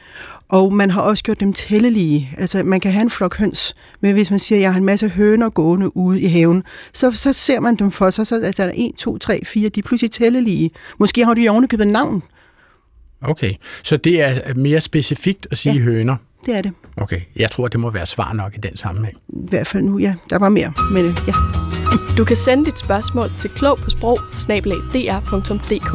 Og man har også gjort dem tællelige. Altså, man kan have en flok høns, men hvis man siger, at jeg har en masse høner gående ude i haven, så, så ser man dem for sig, så altså, der er en, to, tre, fire, de er pludselig tællelige. Måske har de jo ovenikøbet navn. Okay, så det er mere specifikt at sige Ja. høner? Det er det. Okay, jeg tror, det må være svar nok i den sammenhæng. I hvert fald nu, ja. Der var mere, men øh, ja. Du kan sende dit spørgsmål til klog på sprog snabel-a d r punktum d k.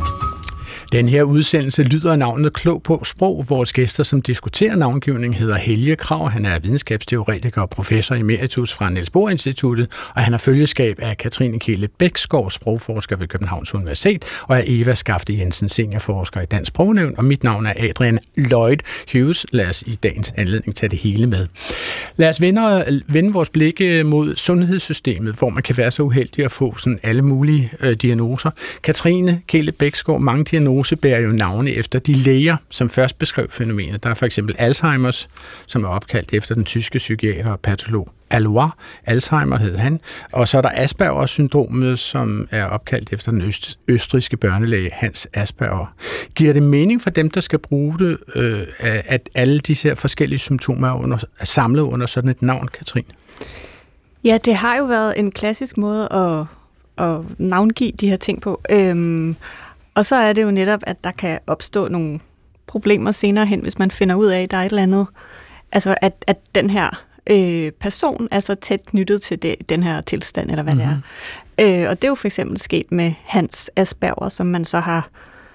Den her udsendelse lyder af navnet Klog på Sprog. Vores gæster, som diskuterer navngivning, hedder Helge Krag. Han er videnskabsteoretiker og professor emeritus fra Niels Bohr Instituttet, og han har følgeskab af Katrine Kjelle Bæksgaard, sprogforsker ved Københavns Universitet, og af Eva Skafte Jensen, seniorforsker i Dansk Sprognævn, og mit navn er Adrian Lloyd Hughes. Lad os i dagens anledning tage det hele med. Lad os vende, vende vores blik mod sundhedssystemet, hvor man kan være så uheldig at få sådan alle mulige øh, diagnoser. Katrine Kjelle Bæksgaard, mange diagnoser bærer jo navne efter de læger, som først beskrev fænomenet. Der er for eksempel Alzheimers, som er opkaldt efter den tyske psykiater og patolog Alois. Alzheimer hed han. Og så er der Asperger-syndromet, som er opkaldt efter den øst- østrigske børnelæge Hans Asperger. Giver det mening for dem, der skal bruge det, øh, at alle disse her forskellige symptomer er, under, er samlet under sådan et navn, Katrine? Ja, det har jo været en klassisk måde at, at navngive de her ting på. Øhm, og så er det jo netop, at der kan opstå nogle problemer senere hen, hvis man finder ud af, at der er et eller andet. Altså, at, at den her øh, person er så tæt knyttet til det, den her tilstand, eller hvad mm-hmm. det er. Øh, og det er jo for eksempel sket med Hans Asperger, som man så har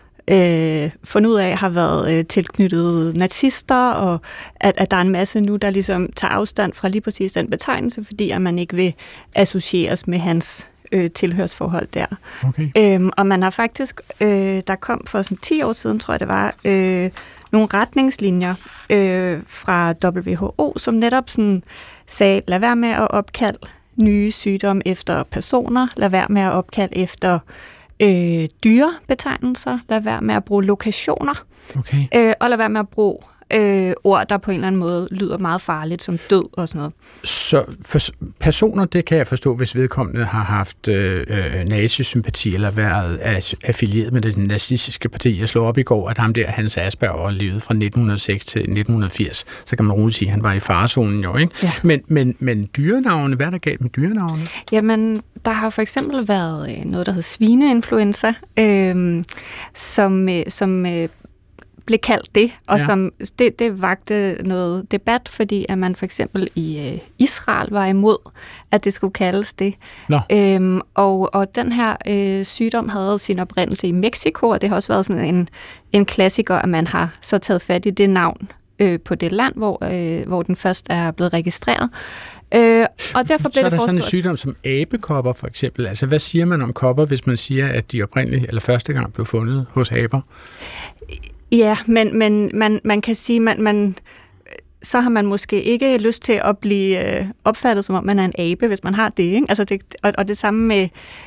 øh, fundet ud af, har været øh, tilknyttet nazister, og at, at der er en masse nu, der ligesom tager afstand fra lige præcis den betegnelse, fordi at man ikke vil associeres med hans øh, tilhørsforhold der. Okay. Øhm, og man har faktisk, øh, der kom for sådan ti år siden, tror jeg det var, øh, nogle retningslinjer øh, fra W H O, som netop sådan sagde, lad være med at opkalde nye sygdomme efter personer, lad være med at opkalde efter øh, dyrebetegnelser, lad være med at bruge lokationer, Okay. øh, og lad være med at bruge øh, ord, der på en eller anden måde lyder meget farligt, som død og sådan noget. Så for personer, det kan jeg forstå, hvis vedkommende har haft øh, nazisympati eller været affilieret med det nazistiske parti. Jeg slog op i går, at ham der, Hans Asperger, levede fra nitten hundrede og seks til nitten hundrede og firs. Så kan man roligt sige, at han var i farezonen jo, ikke? Ja. Men, men, men dyrenavne, hvad er der galt med dyrenavne? Jamen, der har for eksempel været øh, noget, der hedder svineinfluenza, øh, som, øh, som øh, blev kaldt det, og Ja. ja. som det, det vagte noget debat, fordi at man for eksempel i øh, Israel var imod, at det skulle kaldes det. Nå. Øhm, og, og den her øh, sygdom havde sin oprindelse i Mexico, og det har også været sådan en, en klassiker, at man har så taget fat i det navn øh, på det land, hvor, øh, hvor den først er blevet registreret. Øh, og derfor blev Så er det der sådan en foreslået. sygdom som abekopper, for eksempel. Altså, hvad siger man om kopper, hvis man siger, at de oprindeligt eller første gang blev fundet hos aber? Ja, men, men man, man kan sige, man, man, så har man måske ikke lyst til at blive øh, opfattet, som om man er en abe, hvis man har det, ikke? Altså det og, og det samme med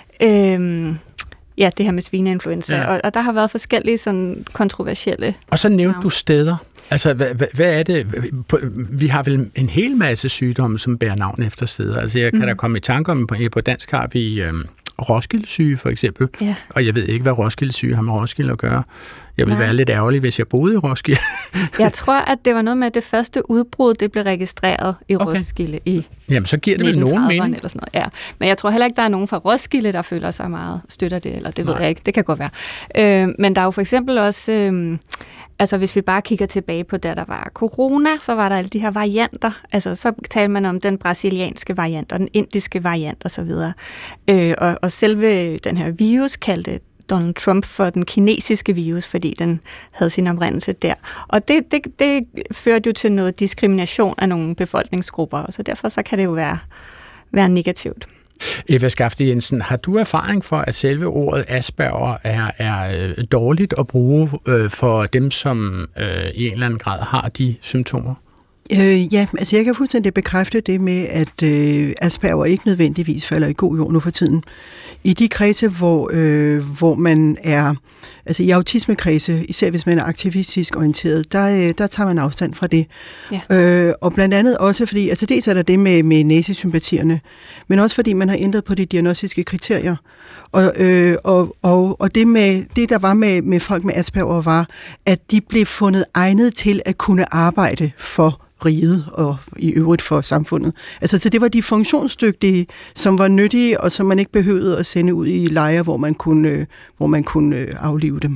øh, ja, det her med svineinfluenza. Ja. Og, og der har været forskellige sådan kontroversielle. Og så nævnte navne. du steder. Altså, hvad, hvad, hvad er det? Vi har vel en hel masse sygdomme, som bærer navn efter steder. Altså, jeg kan mm. da komme i tanke om, på, på dansk har vi øhm, Roskilde syge, for eksempel. Ja. Og jeg ved ikke, hvad Roskilde syge har med Roskilde at gøre. Jeg ville Nej. være lidt ærgerlig, hvis jeg boede i Roskilde. Jeg tror, at det var noget med, at det første udbrud, det blev registreret i Okay. Roskilde i Jamen, så giver det vel nitten nogen trediverne mening. eller sådan noget. Ja. Men jeg tror heller ikke, der er nogen fra Roskilde, der føler sig meget støtter det, eller det ved Nej. jeg ikke. Det kan godt være. Øh, men der er jo for eksempel også, øh, altså hvis vi bare kigger tilbage på, da der var corona, så var der alle de her varianter. Altså så talte man om den brasilianske variant og den indiske variant osv. Øh, og, og selve den her virus kaldte Donald Trump for den kinesiske virus, fordi den havde sin oprindelse der. Og det, det, det førte jo til noget diskrimination af nogle befolkningsgrupper, så derfor så kan det jo være, være negativt. Eva Skafte Jensen, har du erfaring for, at selve ordet Asperger er, er øh, dårligt at bruge øh, for dem, som øh, i en eller anden grad har de symptomer? Øh, ja, altså jeg kan fuldstændig bekræfte det med, at øh, Asperger ikke nødvendigvis falder i god jord nu for tiden. I de kredse, hvor, øh, hvor man er, altså i autismekredse, især hvis man er aktivistisk orienteret, der, øh, der tager man afstand fra det. Ja. Øh, og blandt andet også fordi, altså dels er der det med, med næsesympatierne, men også fordi man har ændret på de diagnostiske kriterier. Og, øh, og, og, og det, med, det, der var med, med folk med Asperger, var, at de blev fundet egnet til at kunne arbejde for riget og i øvrigt for samfundet. Altså, så det var de funktionsdygtige, som var nyttige, og som man ikke behøvede at sende ud i lejre, hvor man kunne, hvor man kunne aflive dem.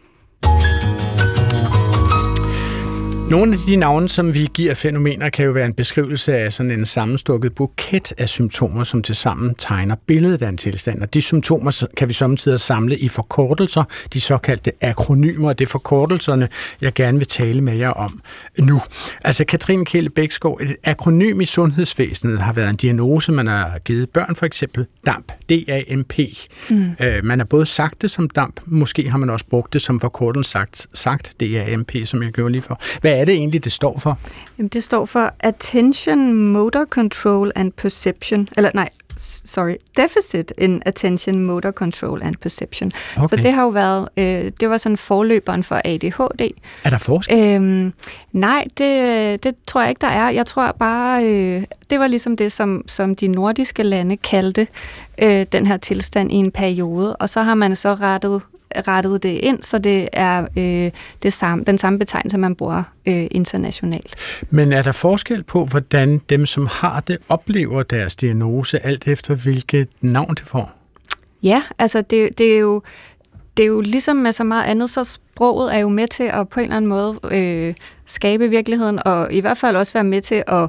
Nogle af de navne, som vi giver fænomener, kan jo være en beskrivelse af sådan en sammenstukket buket af symptomer, som tilsammen tegner billedet af en tilstand. Og de symptomer kan vi samtidig samle i forkortelser, de såkaldte akronymer, og det er forkortelserne, jeg gerne vil tale med jer om nu. Altså Katrine Kjeld Bækskov, et akronym i sundhedsvæsenet har været en diagnose, man har givet børn, for eksempel DAMP, D A M P. Mm. Øh, man har både sagt det som DAMP, måske har man også brugt det som forkortelse sagt, sagt D A M P, som jeg gjorde lige for. Hvad er det egentlig, det står for? Jamen, det står for Attention, Motor Control and Perception. Eller nej, sorry, Deficit in Attention, Motor Control and Perception. Okay. Så det har jo været, øh, det var sådan forløberen for A D H D. Er der forskel? Øhm, nej, det, det tror jeg ikke, der er. Jeg tror bare, øh, det var ligesom det, som, som de nordiske lande kaldte øh, den her tilstand i en periode. Og så har man så rettet rettet det ind, så det er øh, det samme, den samme betegnelse, man bruger øh, internationalt. Men er der forskel på, hvordan dem, som har det, oplever deres diagnose, alt efter hvilket navn det får? Ja, altså det, det, er jo, det er jo ligesom med så meget andet, så sproget er jo med til at på en eller anden måde øh, skabe virkeligheden, og i hvert fald også være med til at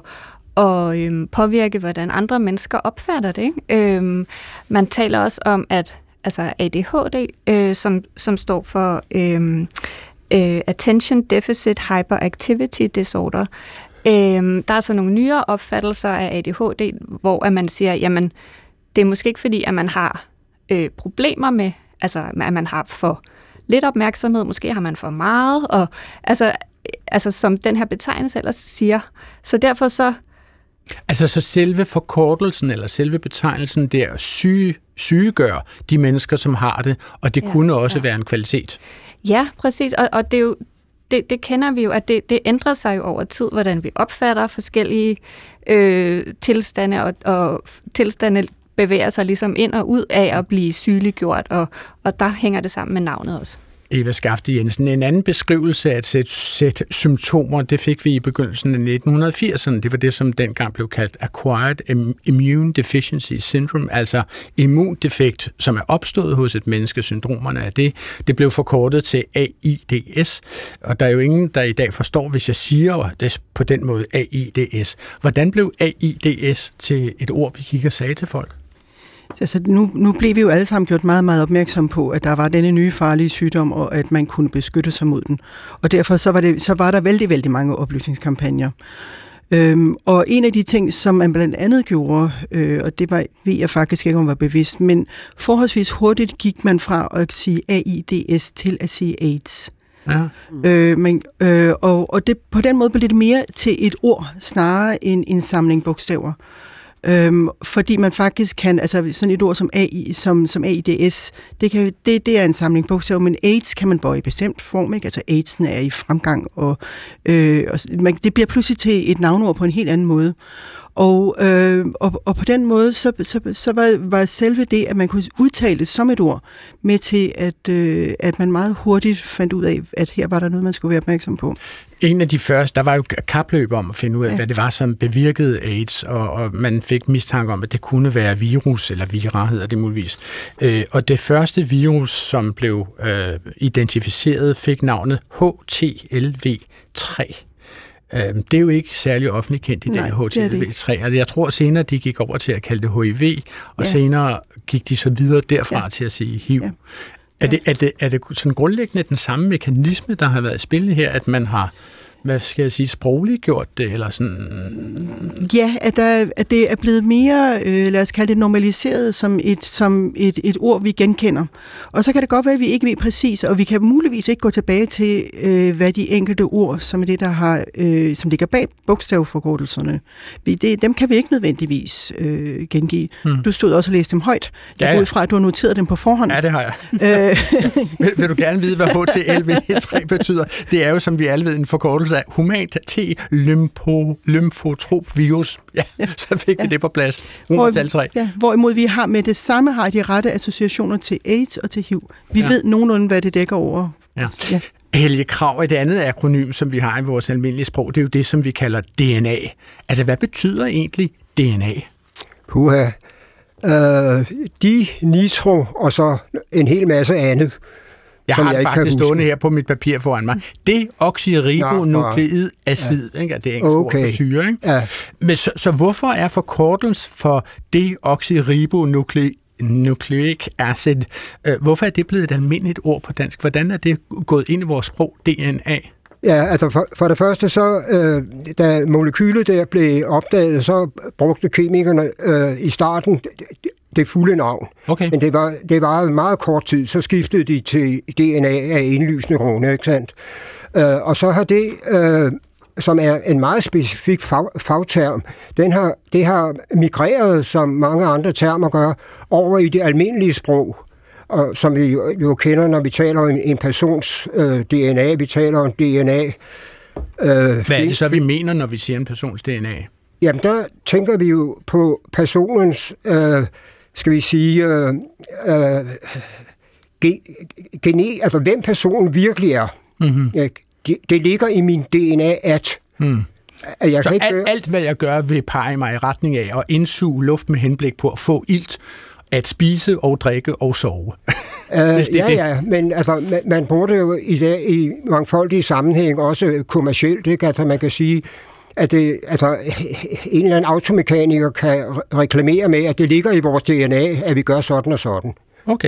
og øh, påvirke, hvordan andre mennesker opfatter det. Ikke? Øh, man taler også om, at altså A D H D, øh, som, som står for øh, øh, Attention Deficit Hyperactivity Disorder. Øh, der er så nogle nyere opfattelser af A D H D, hvor at man siger, jamen, det er måske ikke fordi, at man har øh, problemer med, altså at man har for lidt opmærksomhed, måske har man for meget, og altså, altså som den her betegnelse ellers siger. Så derfor så Altså så selve forkortelsen eller selve betegnelsen der syge, sygegør de mennesker, som har det, og det ja, kunne også ja. være en kvalitet. Ja, præcis, og, og det, er jo, det, det kender vi jo, at det, det ændrer sig jo over tid, hvordan vi opfatter forskellige øh, tilstande, og, og tilstande bevæger sig ligesom ind og ud af at blive sygeliggjort, og, og der hænger det sammen med navnet også. Eva Skafte Jensen, en anden beskrivelse af et sæt, sæt symptomer, det fik vi i begyndelsen af nitten firserne. Det var det, som dengang blev kaldt Acquired Immune Deficiency Syndrome, altså immundefekt, som er opstået hos et menneske. Syndromerne af det. Det blev forkortet til A I D S, og der er jo ingen, der i dag forstår, hvis jeg siger det på den måde A I D S. Hvordan blev A I D S til et ord, vi gik og sagde til folk? Altså, nu, nu blev vi jo alle sammen gjort meget, meget opmærksom på, at der var denne nye farlige sygdom, og at man kunne beskytte sig mod den. Og derfor så var, det, så var der vældig, vældig mange oplysningskampagner. Øhm, og en af de ting, som man blandt andet gjorde, øh, og det var, ved jeg faktisk ikke, om var bevidst, men forholdsvis hurtigt gik man fra at sige A I D S til at sige AIDS. Ja. Øh, men, øh, og og det, på den måde blev det mere til et ord, snarere end en samling bogstaver. Øhm, fordi man faktisk kan, altså sådan et ord som A I, som, som A I D S, det, kan, det, det er en samling bogstaver, men AIDS kan man bøje i bestemt form, ikke? Altså AIDS'en er i fremgang, og, øh, og man, det bliver pludselig til et navnord på en helt anden måde. Og, øh, og, og på den måde, så, så, så var, var selve det, at man kunne udtale det som et ord, med til, at, øh, at man meget hurtigt fandt ud af, at her var der noget, man skulle være opmærksom på. En af de første, der var jo kapløb om at finde ud af, ja. hvad det var, som bevirkede AIDS, og, og man fik mistanke om, at det kunne være virus, eller vira hedder det muligvis. Øh, og det første virus, som blev øh, identificeret, fik navnet H T L V tre. Øh, det er jo ikke særlig offentligt kendt i dag, H T L V tre. Altså, jeg tror senere, de gik over til at kalde det H I V, og ja. senere gik de så videre derfra ja. til at sige H I V. Ja. Er det, er, det, er det sådan grundlæggende den samme mekanisme, der har været i spil her, at man har, hvad skal jeg sige, sprogligt gjort det, eller sådan? Ja, at, der, at det er blevet mere, øh, lad os kalde det normaliseret, som, et, som et, et ord, vi genkender. Og så kan det godt være, at vi ikke ved præcis, og vi kan muligvis ikke gå tilbage til, øh, hvad de enkelte ord, som er det, der har, øh, som ligger bag bogstavforkortelserne. Vi, det, dem kan vi ikke nødvendigvis øh, gengive. Hmm. Du stod også og læste dem højt. Jeg ja, går ud fra, at du har noteret dem på forhånd. Ja, det har jeg. vil, vil du gerne vide, hvad H T L V tre betyder? Det er jo, som vi alle ved, en forkortelse af humant T-lymfo, lymfotrop virus. Ja, ja, så fik vi ja. det på plads. Hvor, ja, hvorimod vi har med det samme har de rette associationer til AIDS og til H I V. Vi ja. ved nogenlunde, hvad det dækker over. Ja. Ja. Helge Krag, et andet akronym, som vi har i vores almindelige sprog, det er jo det, som vi kalder D N A. Altså, hvad betyder egentlig D N A? Puha. Øh, de, nitro og så en hel masse andet. Jeg har jeg det faktisk stående her på mit papir foran mig. Deoxyribonukleidacid, ja. ikke? Det er engelsk okay. ord for syre. Ikke? Ja. Men så, så hvorfor er forkortelsen for deoxyribonucleic acid, øh, hvorfor er det blevet et almindeligt ord på dansk? Hvordan er det gået ind i vores sprog, D N A? Ja, altså for, for det første så, øh, da molekylet der blev opdaget, så brugte kemikerne øh, i starten det fulde navn. Okay. Men det var, det var meget kort tid, så skiftede de til D N A af indlysende grunde, ikke sandt? Øh, og så har det, øh, som er en meget specifik fag, fagterm, den har, det har migreret, som mange andre termer gør, over i det almindelige sprog. Og som vi jo, jo kender, når vi taler om en, en persons øh, D N A, vi taler om D N A. Øh, Hvad er det så, vi mener, når vi siger en persons D N A? Jamen, der tænker vi jo på personens, øh, skal vi sige, øh, øh, gene, altså hvem personen virkelig er. Mm-hmm. Ja, det, det ligger i min D N A, at... Mm. at jeg så kan ikke alt, gøre... alt, hvad jeg gør, vil pege mig i retning af at indsuge luft med henblik på at få ilt, at spise og drikke og sove. Uh, ja, det. ja, men altså, man, man bruger det jo i dag i mangfoldige sammenhæng, også kommercielt, ikke? Altså, man kan sige, at det, altså, en eller anden automekaniker kan reklamere med, at det ligger i vores D N A, at vi gør sådan og sådan. Okay.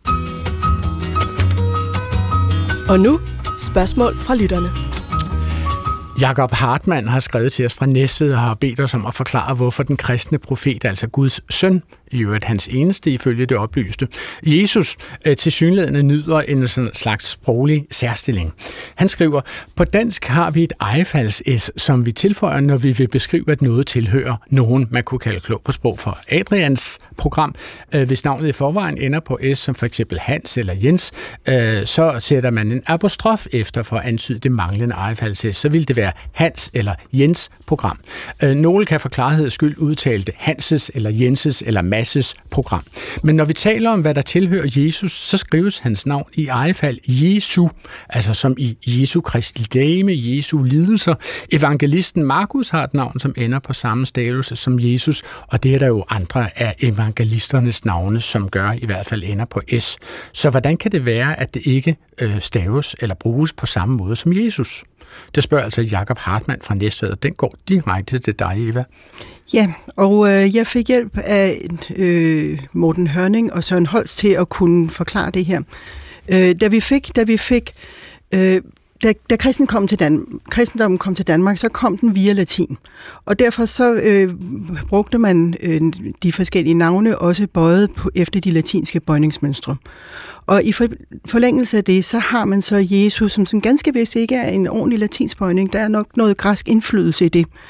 Og nu spørgsmål fra lytterne. Jakob Hartmann har skrevet til os fra Næstved og har bedt os om at forklare, hvorfor den kristne profet, altså Guds søn, i øvrigt hans eneste ifølge det oplyste, Jesus øh, tilsyneladende nyder en sådan slags sproglig særstilling. Han skriver, på dansk har vi et ejefalds-s, som vi tilføjer, når vi vil beskrive, at noget tilhører nogen, man kunne kalde klog på sprog for Adrians program. Øh, hvis navnet i forvejen ender på s, som for eksempel Hans eller Jens, øh, så sætter man en apostrof efter for at antyde det manglende ejefalds-s. Så vil det være Hans eller Jens program. Øh, nogle kan for klarheds skyld udtale det Hanses eller Jenses eller Masses program. Men når vi taler om, hvad der tilhører Jesus, så skrives hans navn i ejefald Jesu, altså som i Jesu Kristi legeme, Jesu lidelser. Evangelisten Markus har et navn, som ender på samme stavelse som Jesus, og det er der jo andre af evangelisternes navne, som gør i hvert fald ender på S. Så hvordan kan det være, at det ikke øh, staves eller bruges på samme måde som Jesus? Det spørger altså Jakob Hartmann fra Næstved, og den går direkte til dig, Eva. Ja, og øh, jeg fik hjælp af øh, Morten Hørning og Søren Holst til at kunne forklare det her. Øh, da vi fik, da vi fik, øh, da, da kristen kom til Dan- kristendommen kom til Danmark, så kom den via latin. Og derfor så øh, brugte man øh, de forskellige navne også bøjet på, efter de latinske bøjningsmønstre. Og i forlængelse af det, så har man så Jesus, som, som ganske vist ikke er en ordentlig latinsk bøjning. Der er nok noget græsk indflydelse i det.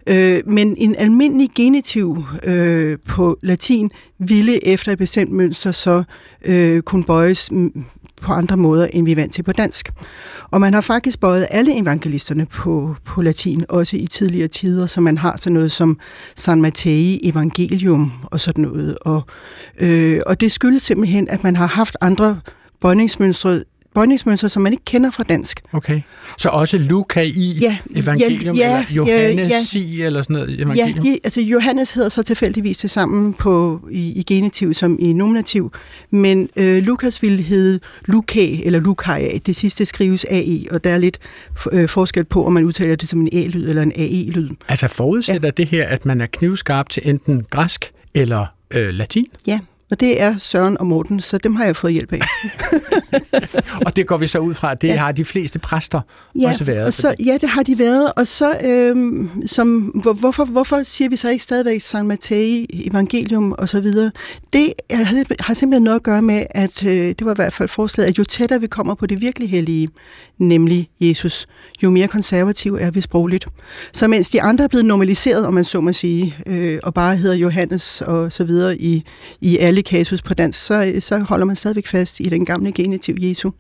Øh, men en almindelig genitiv øh, på latin ville efter et bestemt mønster så øh, kunne bøjes på andre måder, end vi er vant til på dansk. Og man har faktisk bøjet alle evangelisterne på, på latin, også i tidligere tider, så man har sådan noget som San Mattei Evangelium og sådan noget. Og, øh, og det skyldes simpelthen, at man har haft andre bøjningsmønstre, bøjningsmønstre, som man ikke kender fra dansk. Okay. Så også Luca i ja, evangelium, ja, ja, eller Johannes ja, i, eller sådan noget evangelium? Ja, altså Johannes hedder så tilfældigvis det samme på, i, i genitiv som i nominativ, men øh, Lukas ville hedde Lucae, eller Lucae, det sidste skrives A E, og der er lidt øh, forskel på, om man udtaler det som en A-lyd eller en A E-lyd. Altså forudsætter ja. det her, at man er knivskarp til enten græsk eller øh, latin? Ja. Og det er Søren og Morten, så dem har jeg fået hjælp af. Og det går vi så ud fra, at det ja. har de fleste præster ja, også været. Og så, ja, det har de været. Og så, øhm, som, hvor, hvorfor, hvorfor siger vi så ikke stadigvæk San Mattei, evangelium og så videre? Det har simpelthen noget at gøre med, at øh, det var i hvert fald forslaget, at jo tættere vi kommer på det virkelig hellige, nemlig Jesus, jo mere konservativ er vi sprogligt. Så mens de andre er blevet normaliseret, om man så må sige, øh, og bare hedder Johannes og så videre i, i alle kasus på dansk, så, så holder man stadigvæk fast i den gamle genitiv Jesu.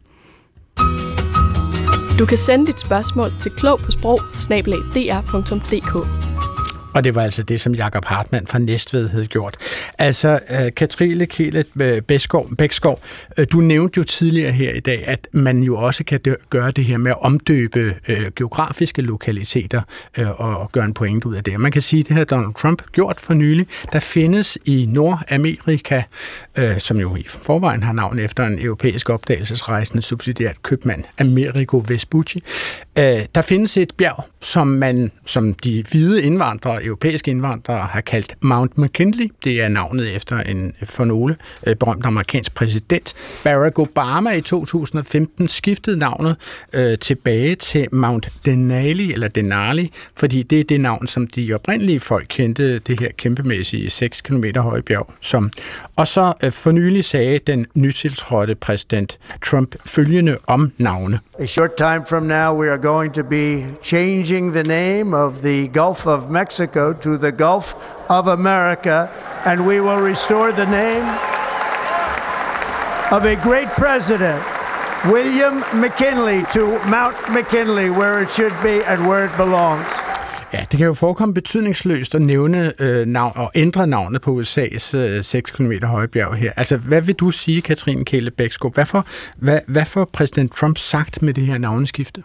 Du kan sende dit spørgsmål til klog på sprog snabel-a d r punktum d k. Og det var altså det, som Jakob Hartmann fra Næstved havde gjort. Altså, uh, Katrine Keelet Bækskov, Bækskov, uh, du nævnte jo tidligere her i dag, at man jo også kan dø- gøre det her med at omdøbe uh, geografiske lokaliteter uh, og, og gøre en point ud af det. Man kan sige, at det har Donald Trump gjort for nylig. Der findes i Nordamerika, uh, som jo i forvejen har navn efter en europæisk opdagelsesrejsende subsidiært købmand, Amerigo Vespucci. Uh, der findes et bjerg, som man, som de hvide indvandrere, europæiske indvandrere har kaldt Mount McKinley. Det er navnet efter en for nogle øh, berømt amerikansk præsident. Barack Obama i to tusind og femten skiftede navnet øh, tilbage til Mount Denali, eller Denali, fordi det er det navn, som de oprindelige folk kendte, det her kæmpemæssige seks kilometer høje bjerg som. Og så øh, for nylig sagde den nytiltrådte præsident Trump følgende om navne. A short time from now, we are going to be changing the name of the Gulf of Mexico to the Gulf of America, and we will restore the name of a great president, William McKinley, to Mount McKinley, where it should be and where it belongs. Ja, det kan jo forekomme betydningsløst at nævne øh, navn og ændre navnet på U S A's øh, seks kilometer høje bjerg her. Altså, hvad vil du sige, Katrine Keelet Bækskov? Hvad får, hvad, hvad får præsident Trump sagt med det her navneskifte?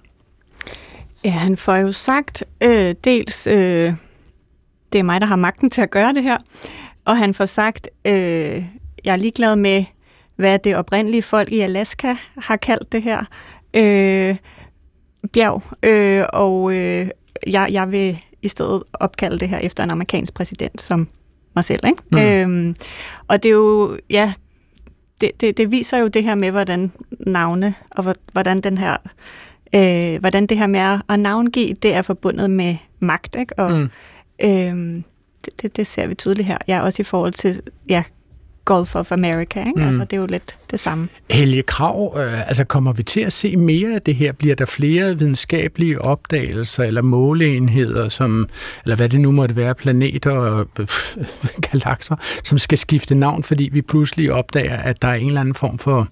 Ja, han får jo sagt øh, dels, øh, det er mig, der har magten til at gøre det her, og han får sagt, øh, jeg er ligeglad med, hvad det oprindelige folk i Alaska har kaldt det her øh, bjerg, øh, og øh, jeg, jeg vil i stedet opkalde det her efter en amerikansk præsident som mig selv, ikke? Mm. Øhm, og det er jo, ja, det, det, det viser jo det her med, hvordan navne, og hvordan den her, øh, hvordan det her med at navngive, det er forbundet med magt, ikke? Og mm. øhm, det, det, det ser vi tydeligt her. Ja, også i forhold til, ja, Gulf of America, ikke? Mm. Altså, det er jo lidt det samme. Helge Krag, øh, altså kommer vi til at se mere af det her? Bliver der flere videnskabelige opdagelser eller måleenheder, som, eller hvad det nu måtte være, planeter og øh, galakser, som skal skifte navn, fordi vi pludselig opdager, at der er en eller anden form for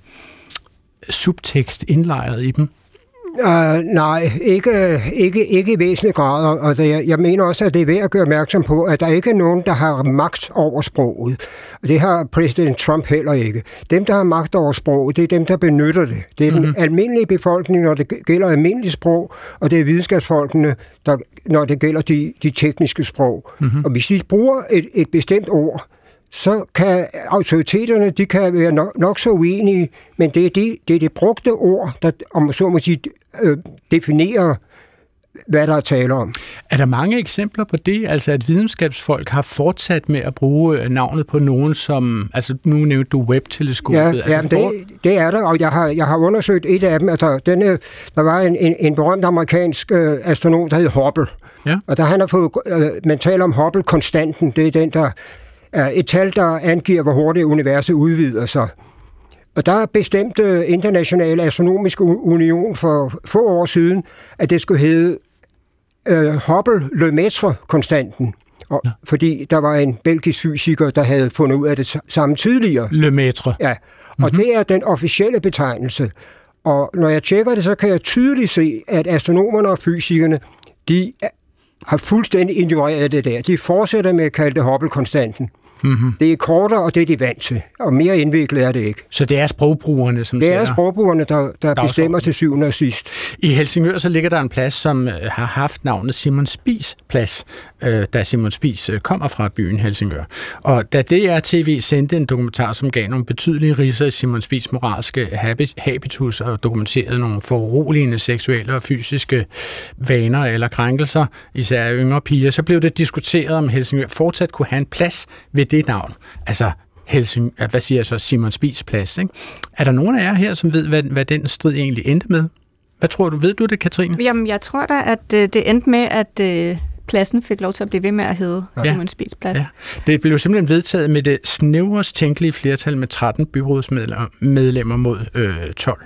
subtekst indlejret i dem? Uh, nej, ikke, ikke, ikke i væsentlig grad, og det, jeg mener også, at det er værd at gøre opmærksom på, at der ikke er nogen, der har magt over sproget. Og det har præsident Trump heller ikke. Dem, der har magt over sproget, det er dem, der benytter det. Det er mm-hmm. den almindelige befolkning, når det gælder almindeligt sprog, og det er videnskabsfolkene, der, når det gælder de, de tekniske sprog. Mm-hmm. Og hvis de bruger et, et bestemt ord, så kan autoriteterne, de kan være nok, nok så uenige, men det er det, det er det brugte ord, der, om så må sige, øh, definerer, hvad der er tale om. Er der mange eksempler på det? Altså, at videnskabsfolk har fortsat med at bruge navnet på nogen, som, altså nu nævnte du Webb-teleskopet. Ja, altså, ja for... det, det er der, og jeg har, jeg har undersøgt et af dem. Altså, denne, der var en, en, en berømt amerikansk øh, astronom, der hed Hubble. Ja. Og der han har fået, øh, man taler om Hubble-konstanten, det er den, der er et tal, der angiver, hvor hurtigt universet udvider sig. Og der bestemte Internationale Astronomiske Union for få år siden, at det skulle hedde øh, Hubble-Lemaitre-konstanten, og, ja. fordi der var en belgisk fysiker, der havde fundet ud af det samme tidligere. Lemaitre. Ja, og mm-hmm. det er den officielle betegnelse. Og når jeg tjekker det, så kan jeg tydeligt se, at astronomerne og fysikerne, de har fuldstændig ignoreret det der. De fortsætter med at kalde det Hubble-konstanten. Mm-hmm. Det er kortere, og det er de vant til. Og mere indviklet er det ikke. Så det er sprogbrugerne, som Det er sprogbrugerne, der, der bestemmer til syvende og sidst. I Helsingør så ligger der en plads, som har haft navnet Simon Spies Plads, øh, da Simon Spies kommer fra byen Helsingør. Og da D R T V sendte en dokumentar, som gav nogle betydelige ridser i Simon Spies moralske habitus og dokumenterede nogle foruroligende seksuelle og fysiske vaner eller krænkelser, især yngre piger, så blev det diskuteret, om Helsingør fortsat kunne have en plads ved det navn. Altså, Helsing, hvad siger jeg så, Simon Spies Plads, ikke? Er der nogen af jer her, som ved, hvad, hvad den strid egentlig endte med? Hvad tror du? Ved du det, Katrine? Jamen, jeg tror da, at øh, det endte med, at øh, pladsen fik lov til at blive ved med at hedde ja. Simon Spies Plads. Ja. Det blev simpelthen vedtaget med det snævrest tænkelige flertal med tretten byrådsmedlemmer mod øh, tolv.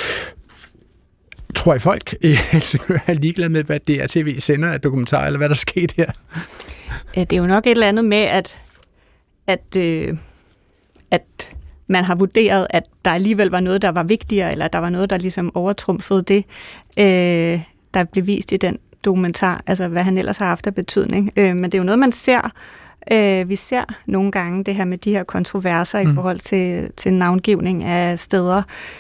Tror I folk i Helsingør er ligeglade med, hvad D R T V sender af dokumentar, eller hvad der skete her? Ja, det er jo nok et eller andet med, at at, øh, at man har vurderet, at der alligevel var noget, der var vigtigere, eller der var noget, der ligesom overtrumfede det, øh, der blev vist i den dokumentar, altså hvad han ellers har haft af betydning. Øh, men det er jo noget, man ser. Øh, vi ser nogle gange det her med de her kontroverser mm. i forhold til, til navngivning af steder.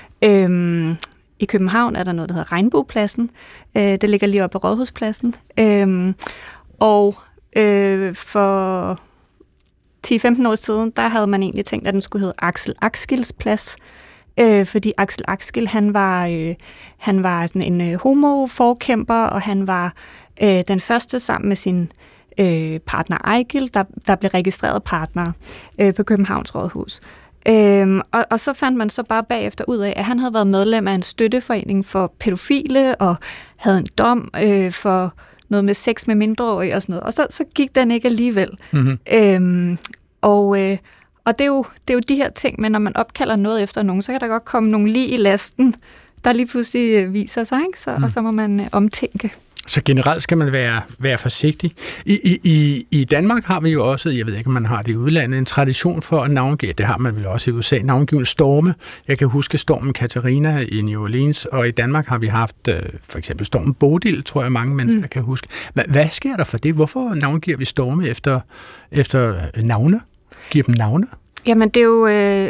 Øh, I København er der noget, der hedder Regnbuepladsen. Øh, det ligger lige oppe på Rådhuspladsen. Øh, og øh, for ti til femten år siden, der havde man egentlig tænkt, at den skulle hedde Axel Axgils Plads, øh, fordi Axel Axgil, han var, øh, han var sådan en øh, homoforkæmper, og han var øh, den første sammen med sin øh, partner Ejgil, der, der blev registreret partner øh, på Københavns Rådhus. Øhm, og, og så fandt man så bare bagefter ud af, at han havde været medlem af en støtteforening for pædofile, og havde en dom øh, for noget med sex med mindreårige og sådan noget. Og så, så gik den ikke alligevel. Mm-hmm. Øhm, og øh, og det, er jo, det er jo de her ting, men når man opkalder noget efter nogen, så kan der godt komme nogle lig i lasten, der lige pludselig viser sig, ikke? Så, mm. og så må man øh, omtænke. Så generelt skal man være, være forsigtig. I, i, I Danmark har vi jo også, jeg ved ikke, om man har det i udlandet, en tradition for at navngive, det har man vel også i U S A, navngivende storme. Jeg kan huske stormen Katarina i New Orleans, og i Danmark har vi haft øh, for eksempel stormen Bodil, tror jeg mange mennesker mm. kan huske. Hvad, hvad sker der for det? Hvorfor navngiver vi storme efter, efter navne? Giver dem navne? Jamen det er jo øh,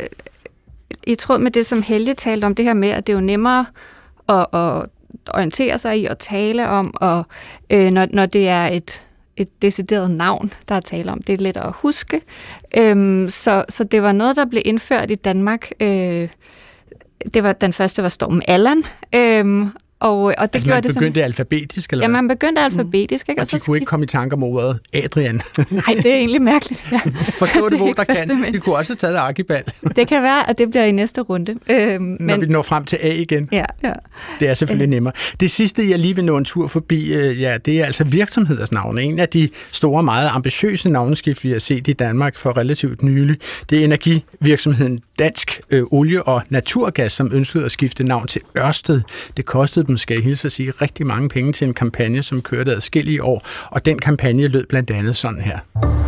i tråd med det, som Helge talte om, det her med, at det er jo nemmere at, at orientere sig i og tale om, og øh, når, når det er et, et decideret navn, der er tale om, det er let at huske. Øhm, så, så det var noget, der blev indført i Danmark. Øh, det var, den første var stormen Allan. Øhm, og, og det altså man det begyndte som, alfabetisk, eller ja, man begyndte alfabetisk. Ikke? Og, og de kunne ikke komme i tanke om ordet Adrian. Nej, det er egentlig mærkeligt. Ja. Forstå det, hvor der kan. De kunne også have taget Arkibald. Det kan være, at det bliver i næste runde. Øhm, Når men, vi når frem til A igen. Ja, ja. Det er selvfølgelig nemmere. Det sidste, jeg lige vil nå en tur forbi, ja, det er altså virksomheders navne. En af de store, meget ambitiøse navneskift, vi har set i Danmark for relativt nylig, det er energivirksomheden Dansk øh, Olie og Naturgas, som ønskede at skifte navn til Ørsted. Det kostede dem, skal jeg hilse at sige, rigtig mange penge til en kampagne, som kørte adskillige år, og den kampagne lød blandt andet sådan her.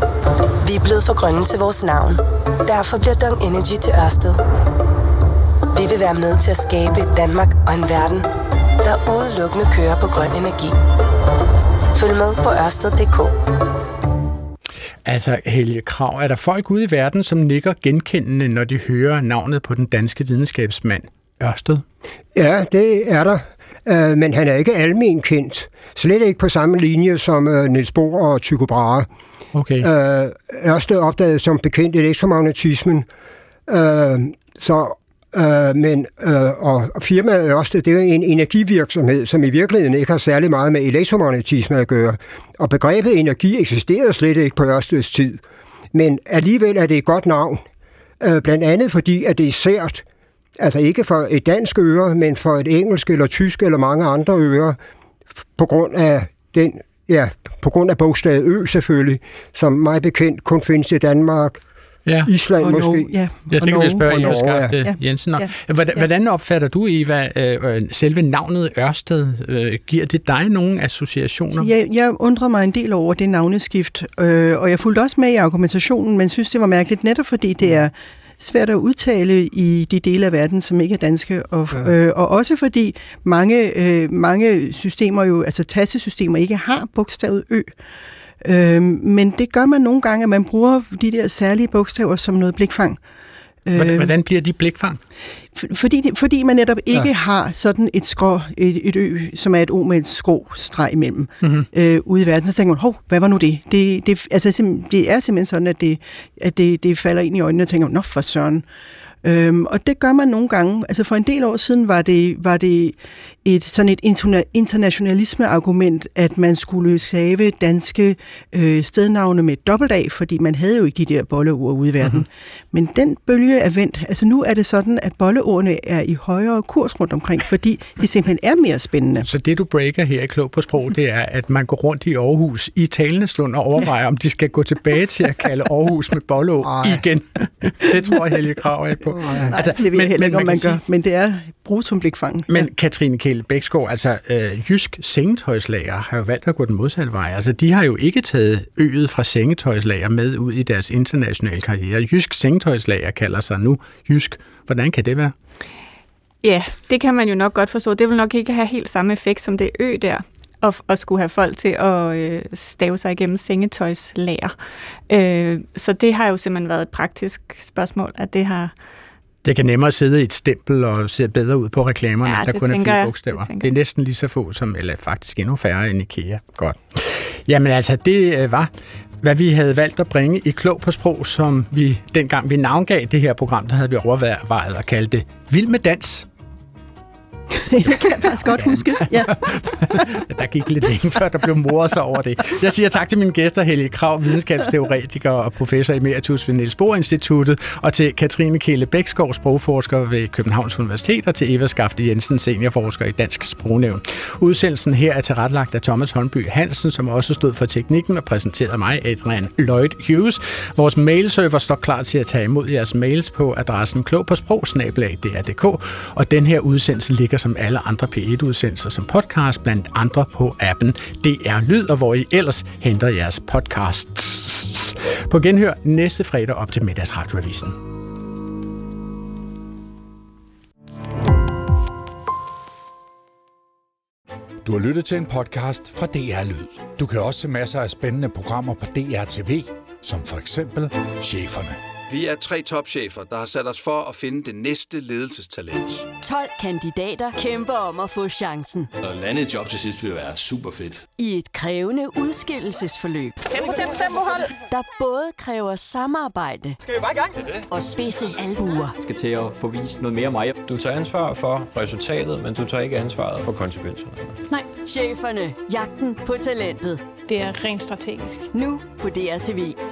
Vi er blevet for grønne til vores navn. Derfor bliver Dong Energy til Ørsted. Vi vil være med til at skabe et Danmark og en verden, der udelukkende kører på grøn energi. Følg med på ørsted punktum d k. Altså, Helge Krag, er der folk ude i verden, som nikker genkendende, når de hører navnet på den danske videnskabsmand Ørsted? Ja, det er der. Uh, men han er ikke almen kendt. Slet ikke på samme linje som uh, Niels Bohr og Tycho Brahe. Okay. Uh, Ørsted opdagede som bekendt elektromagnetismen. Uh, så, uh, men, uh, og firmaet Ørsted, det er en energivirksomhed, som i virkeligheden ikke har særlig meget med elektromagnetisme at gøre. Og begrebet energi eksisterede slet ikke på Ørsteds tid. Men alligevel er det et godt navn. Uh, blandt andet fordi, at det er sært. Altså ikke for et dansk øre, men for et engelsk eller tysk eller mange andre ører, på grund af den, ja, på grund af bogstavet Ø selvfølgelig, som meget bekendt kun findes i Danmark, Ja. Island og måske. Norge, ja. Ja, det kan vi spørge Eva Skafte ja. Jensen om. Ja. Hvordan, Ja. hvordan opfatter du, Eva, øh, selve navnet Ørsted? Øh, giver det dig nogle associationer? Jeg, jeg undrede mig en del over det navneskift, øh, og jeg fulgte også med i argumentationen, men synes, det var mærkeligt netop, fordi det er svært at udtale i de dele af verden, som ikke er danske, og, ja. øh, og også fordi mange, øh, mange systemer jo, altså tastesystemer, ikke har bogstavet ø. Øh, men det gør man nogle gange, at man bruger de der særlige bogstaver som noget blikfang. Hvordan, hvordan bliver de blikfang? Fordi, fordi man netop ikke Ja. har sådan et skrå, et, et ø, som er et o med et skråstreg imellem, mm-hmm. øh, ude i verden. Så tænker man, hov, hvad var nu det? Det, det, altså, det er simpelthen sådan, at det, at det, det falder ind i øjnene og tænker, nå for søren. Øhm, og det gør man nogle gange. Altså for en del år siden var det, var det et sådan et interna- internationalisme-argument, at man skulle save danske øh, stednavne med dobbelt A, fordi man havde jo ikke de der bolleord ude i verden. Mm-hmm. Men den bølge er vendt. Altså nu er det sådan, at bolleordene er i højere kurs rundt omkring, fordi de simpelthen er mere spændende. Så det, du breaker her i Klog på Sprog, det er, at man går rundt i Aarhus i talende stund og overvejer, om de skal gå tilbage til at kalde Aarhus med bolleord igen. Det tror jeg, Helge Krag er på. Nej, altså, det ved jeg heller ikke, om man, man gør, sige, men det er brugt som blikfang. Men ja. Katrine Kjeld Bæksgaard, altså øh, Jysk Sengetøjslager har jo valgt at gå den modsatte vej. Altså, de har jo ikke taget øget fra sengetøjslager med ud i deres internationale karriere. Jysk Sengetøjslager kalder sig nu Jysk. Hvordan kan det være? Ja, det kan man jo nok godt forstå. Det vil nok ikke have helt samme effekt som det ø der, og, og skulle have folk til at øh, stave sig igennem sengetøjslager. Øh, så det har jo simpelthen været et praktisk spørgsmål, at det har... Det kan nemmere sidde i et stempel og se bedre ud på reklamerne, ja, der kun er fire bogstaver. Det, det er næsten lige så få som, eller faktisk endnu færre end IKEA. Godt. Jamen altså, det var, hvad vi havde valgt at bringe i Klog på Sprog, som vi, dengang vi navngav det her program, der havde vi overvejet at kalde det Vild med dans. Det kan jeg faktisk godt huske. Ja. Der gik lidt længe, før der blev moret sig over det. Jeg siger tak til mine gæster, Helge Krag, videnskabsteoretiker og professor emeritus ved Niels Bohr Instituttet, og til Katrine Kjeld Bæksgaard, sprogforsker ved Københavns Universitet, og til Eva Skafte Jensen, seniorforsker i Dansk Sprognævn. Udsendelsen her er tilrettelagt af Thomas Holmby Hansen, som også stod for teknikken og præsenterede mig, Adrian Lloyd Hughes. Vores mailserver står klar til at tage imod jeres mails på adressen klogpåsprog snabel-a d r punktum d k, og den her udsendelse ligger som alle andre P et udsendelser som podcast, blandt andre på appen D R Lyd, og hvor I ellers henter jeres podcasts. På genhør næste fredag op til Middagsradioavisen. Du har lyttet til en podcast fra D R Lyd. Du kan også se masser af spændende programmer på D R T V, som for eksempel Cheferne. Vi er tre topchefer, der har sat os for at finde det næste ledelsestalent. tolv kandidater kæmper om at få chancen. Og lande et job til sidst vil være super fedt. I et krævende udskillelsesforløb. Tempo, tempo, tempo, hold! Der både kræver samarbejde. Skal vi bare i gang? Det det. Og spidse albuer. Skal til at få vist noget mere mig. Du tager ansvar for resultatet, men du tager ikke ansvaret for konsekvenserne. Nej. Cheferne. Jagten på talentet. Det er rent strategisk. Nu på D R T V.